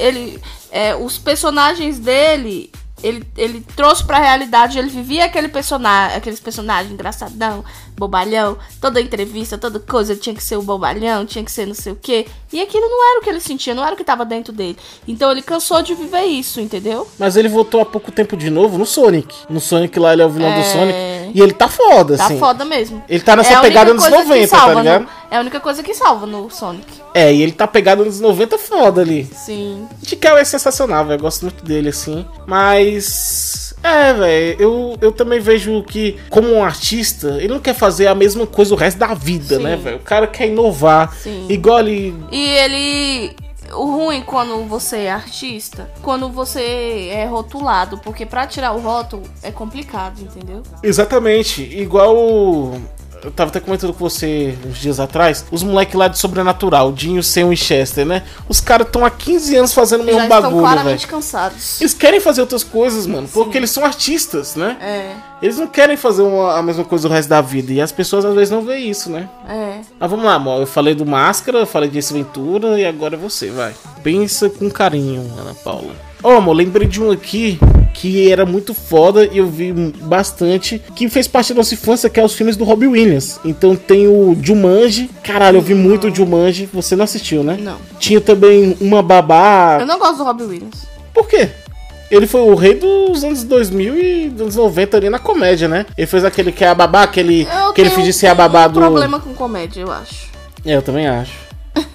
os personagens dele... Ele trouxe pra realidade, ele vivia aqueles personagens engraçadão, bobalhão, toda entrevista, toda coisa tinha que ser o bobalhão, tinha que ser não sei o quê. E aquilo não era o que ele sentia, não era o que tava dentro dele. Então ele cansou de viver isso, entendeu? Mas ele voltou há pouco tempo de novo no Sonic. No Sonic lá ele é o vilão do Sonic. E ele tá foda, assim. Tá foda mesmo. Ele tá nessa pegada nos 90, tá ligado? É a única coisa que salva no Sonic. É, e ele tá pegado nos 90 foda ali. Sim. De Cal é sensacional, velho. Eu gosto muito dele, assim. Mas... velho, eu também vejo que, como um artista, ele não quer fazer a mesma coisa o resto da vida, né, velho? O cara quer inovar. Sim. Igual ele... E ele... O ruim quando você é artista, quando você é rotulado, porque pra tirar o rótulo é complicado, entendeu? Exatamente. Igual... Eu tava até comentando com você uns dias atrás, os moleques lá de Sobrenatural, Dinho, Sam e Chester, né? Os caras estão há 15 anos fazendo o mesmo bagulho, velho. Eles estão claramente cansados. Eles querem fazer outras coisas, mano, porque eles são artistas, né? Eles não querem fazer a mesma coisa o resto da vida, e as pessoas às vezes não veem isso, né? Mas vamos lá, amor. Eu falei do Máscara, eu falei de Ace Ventura, e agora é você, vai. Pensa com carinho, Ana Paula. Amor, lembrei de um aqui que era muito foda e eu vi bastante, que fez parte da nossa infância, que é os filmes do Robin Williams. Então tem o Jumanji. Caralho, eu vi muito o Jumanji. Você não assistiu, né? Não. Tinha também Uma Babá. Eu não gosto do Robin Williams. Por quê? Ele foi o rei dos anos 2000 e dos anos 90 ali na comédia, né? Ele fez aquele que é a babá, que ele finge ser a babá do... Eu tenho um problema com comédia, eu acho. Eu também acho.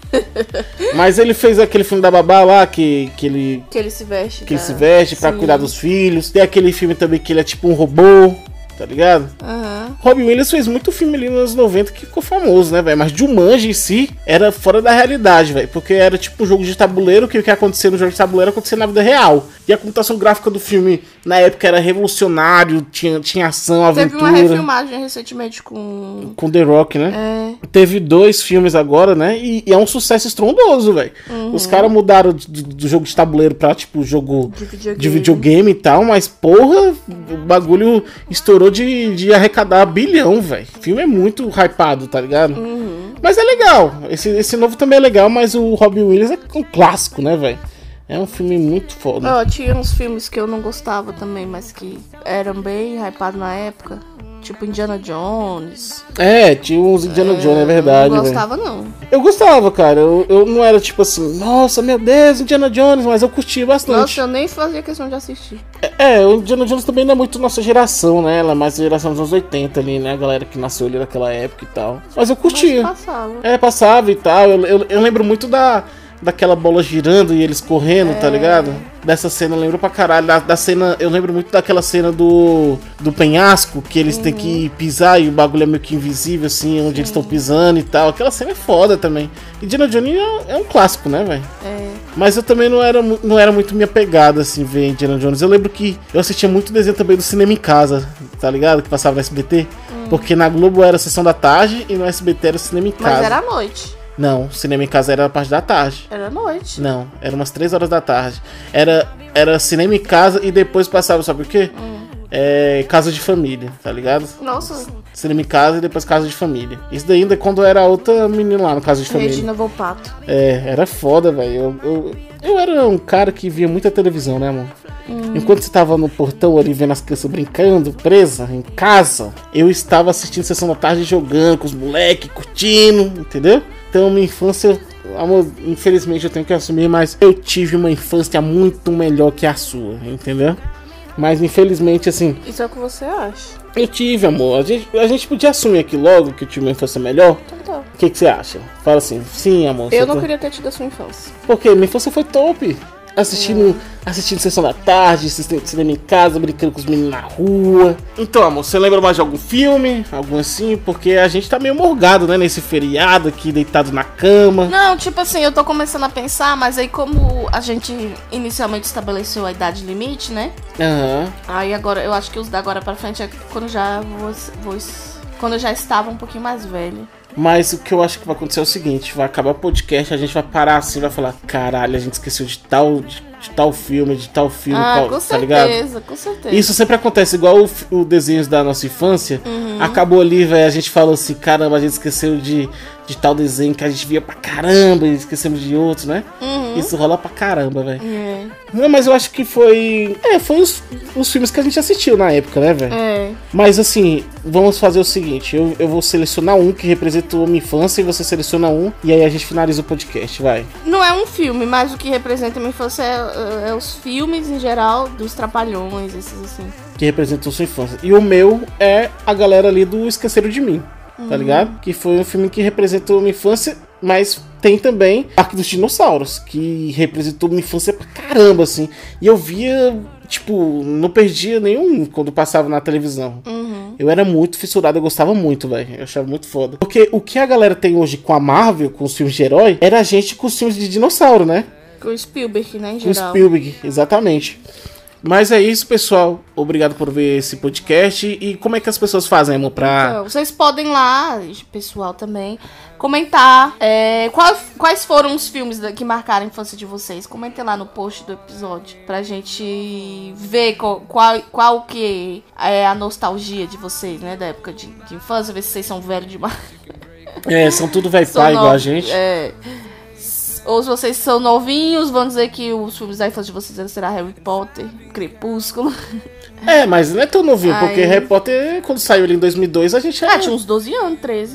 Mas ele fez aquele filme da babá lá que ele se veste. Que ele se veste pra cuidar dos filhos. Tem aquele filme também que ele é tipo um robô, tá ligado? Robin Williams fez muito filme ali nos anos 90 que ficou famoso, né, velho? Mas Jumanji em si era fora da realidade, velho. Porque era tipo um jogo de tabuleiro, que o que acontecia no jogo de tabuleiro acontecia na vida real. E a computação gráfica do filme na época era revolucionário, tinha ação, aventura. Teve uma refilmagem recentemente com The Rock, né? Teve 2 filmes agora, né? E é um sucesso estrondoso, velho. Os caras mudaram do jogo de tabuleiro pra, tipo, jogo de videogame e tal, mas, porra, o bagulho estourou de arrecadar bilhão, velho. O filme é muito hypado, tá ligado? Mas é legal. Esse novo também é legal, mas o Robin Williams é um clássico, né, velho? É um filme muito foda. Tinha uns filmes que eu não gostava também, mas que eram bem hypados na época. Tipo Indiana Jones. Tinha uns Indiana Jones, é verdade. Eu não gostava, não. Eu gostava, cara. Eu não era tipo assim, nossa, meu Deus, Indiana Jones, mas eu curtia bastante. Nossa, eu nem fazia questão de assistir. O Indiana Jones também não é muito nossa geração, né? Ela é mais a geração dos anos 80 ali, né? A galera que nasceu ali naquela época e tal. Mas eu curtia. Mas passava. Passava e tal. Eu lembro muito daquela bola girando e eles correndo, tá ligado? Dessa cena eu lembro pra caralho. Da cena, eu lembro muito daquela cena do penhasco, que eles têm que pisar e o bagulho é meio que invisível, assim, onde eles estão pisando e tal. Aquela cena é foda também. E Indiana Jones é um clássico, né, velho? Mas eu também não era muito minha pegada, assim, ver Indiana Jones. Eu lembro que eu assistia muito desenho também do Cinema em Casa, tá ligado? Que passava no SBT. Porque na Globo era a Sessão da Tarde e no SBT era o Cinema em Casa. Mas era à noite. Não, Cinema em Casa era a parte da tarde. Era à noite. Não, era umas 3 horas da tarde. Era Cinema em Casa e depois passava, sabe o quê? Casa de Família, tá ligado? Nossa. Cinema em Casa e depois Casa de Família. Isso daí ainda quando era outra menina lá no Casa de Família. Regina Volpato. Era foda, velho. Eu era um cara que via muita televisão, né, amor? Enquanto você tava no portão ali vendo as crianças brincando, presa em casa, eu estava assistindo Sessão da Tarde, jogando com os moleques, curtindo, entendeu? Então minha infância, amor, infelizmente eu tenho que assumir, mas eu tive uma infância muito melhor que a sua, entendeu? Mas infelizmente, assim... Isso é o que você acha? Eu tive, amor. A gente podia assumir aqui logo que eu tive uma infância melhor? Então tá. O que você acha? Fala assim, sim, amor. Eu não queria ter tido a sua infância. Por quê? Minha infância foi top. Assistindo Sessão da Tarde, assistindo cinema em casa, brincando com os meninos na rua. Então, amor, você lembra mais de algum filme? Algum assim? Porque a gente tá meio morgado, né? Nesse feriado aqui, deitado na cama. Não, tipo assim, eu tô começando a pensar, mas aí como a gente inicialmente estabeleceu a idade limite, né? Aham. Aí agora, eu acho que os da agora pra frente é quando quando eu já estava um pouquinho mais velho. Mas o que eu acho que vai acontecer é o seguinte: vai acabar o podcast, a gente vai parar assim, vai falar, caralho, a gente esqueceu de tal filme, Ah, com tá certeza, ligado? com certeza. Isso sempre acontece, igual o desenhos da nossa infância. Acabou ali, velho, a gente falou assim, caramba, a gente esqueceu de tal desenho que a gente via pra caramba e esquecemos de outros, né? Isso rola pra caramba, velho. Não, mas eu acho que foi os filmes que a gente assistiu na época, né, velho? Mas assim, vamos fazer o seguinte, eu vou selecionar um que representou a minha infância e você seleciona um, e aí a gente finaliza o podcast, vai. Não é um filme, mas o que representa a minha infância é os filmes em geral, dos Trapalhões, esses assim. Que representou sua infância. E o meu é a galera ali do Esqueceram de Mim, tá ligado? Que foi um filme que representou a minha infância, mas tem também Parque dos Dinossauros, que representou minha infância pra caramba, assim. E eu via, tipo, não perdia nenhum quando passava na televisão. Eu era muito fissurado, eu gostava muito, velho. Eu achava muito foda. Porque o que a galera tem hoje com a Marvel, com os filmes de herói, era a gente com os filmes de dinossauro, né? Com o Spielberg, né, em Com o geral. Spielberg, exatamente. Mas é isso, pessoal. Obrigado por ver esse podcast. E como é que as pessoas fazem, amor, pra... Então, vocês podem lá, pessoal também, comentar quais foram os filmes que marcaram a infância de vocês. Comentem lá no post do episódio pra gente ver qual que é a nostalgia de vocês, né, da época de infância, ver se vocês são velhos demais. são tudo velho pai igual a gente. Ou se vocês são novinhos, vão dizer que os filmes da infância de vocês será Harry Potter, Crepúsculo. Mas não é tão novinho, porque Harry Potter, quando saiu ali em 2002, a gente tinha uns 12 anos, 13.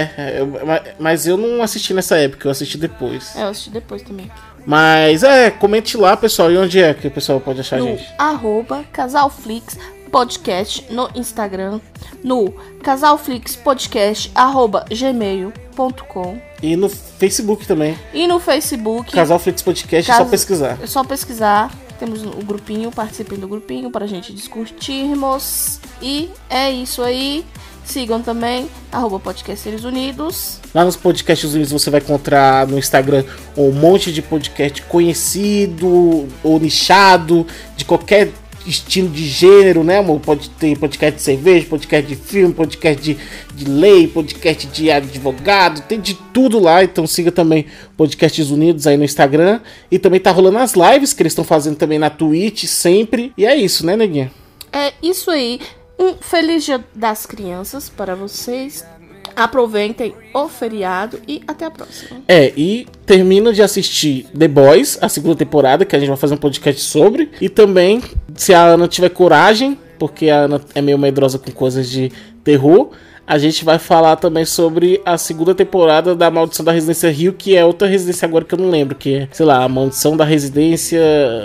Mas eu não assisti nessa época, eu assisti depois. Eu assisti depois também. Mas, comente lá, pessoal, e onde é que o pessoal pode achar a gente? @casalflix podcast no Instagram, no casalflixpodcast @gmail.com e no Facebook também. E no Facebook Casalflix Podcast, é só pesquisar. É só pesquisar. Temos o grupinho, participem do grupinho para a gente discutirmos. E é isso aí. Sigam também @Podcasters Unidos. Lá nos Podcasts Unidos você vai encontrar no Instagram um monte de podcast conhecido ou nichado, de qualquer estilo de gênero, né, amor? Pode ter podcast de cerveja, podcast de filme, podcast de lei, podcast de advogado, tem de tudo lá. Então siga também Podcasts Unidos aí no Instagram. E também tá rolando as lives que eles estão fazendo também na Twitch sempre. E é isso, né, neguinha? É isso aí. Um feliz Dia das Crianças para vocês. Aproveitem o feriado e até a próxima. E termina de assistir The Boys, a segunda temporada, que a gente vai fazer um podcast sobre. E também, se a Ana tiver coragem, porque a Ana é meio medrosa com coisas de terror, a gente vai falar também sobre a segunda temporada da Maldição da Residência Rio, que é outra residência agora que eu não lembro, que é, sei lá, a Maldição da Residência...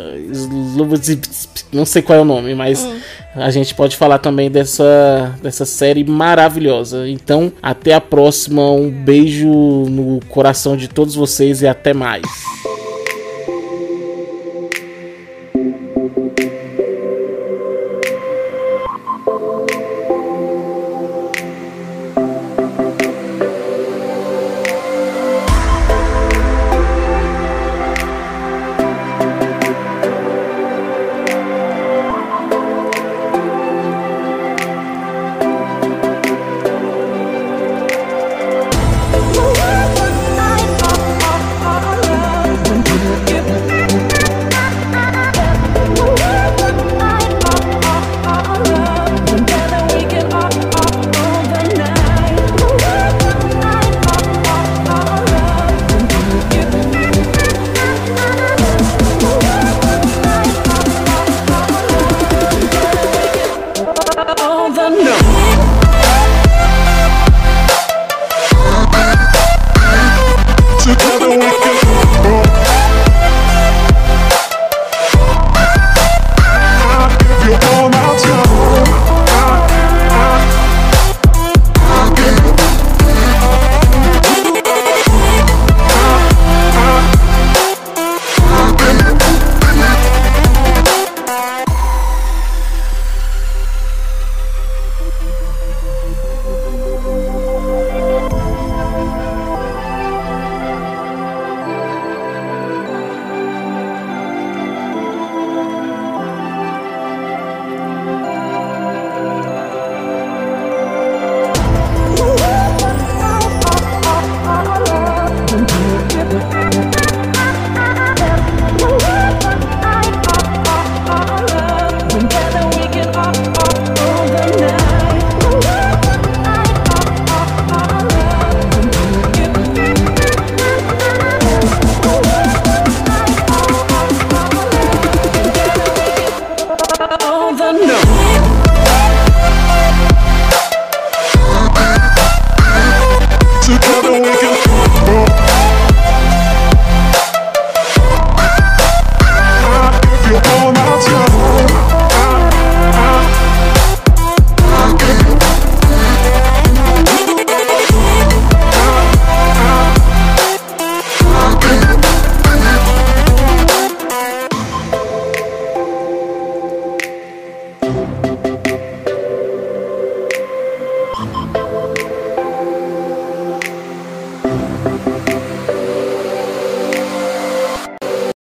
Não sei qual é o nome, mas a gente pode falar também dessa série maravilhosa. Então, até a próxima, um beijo no coração de todos vocês e até mais.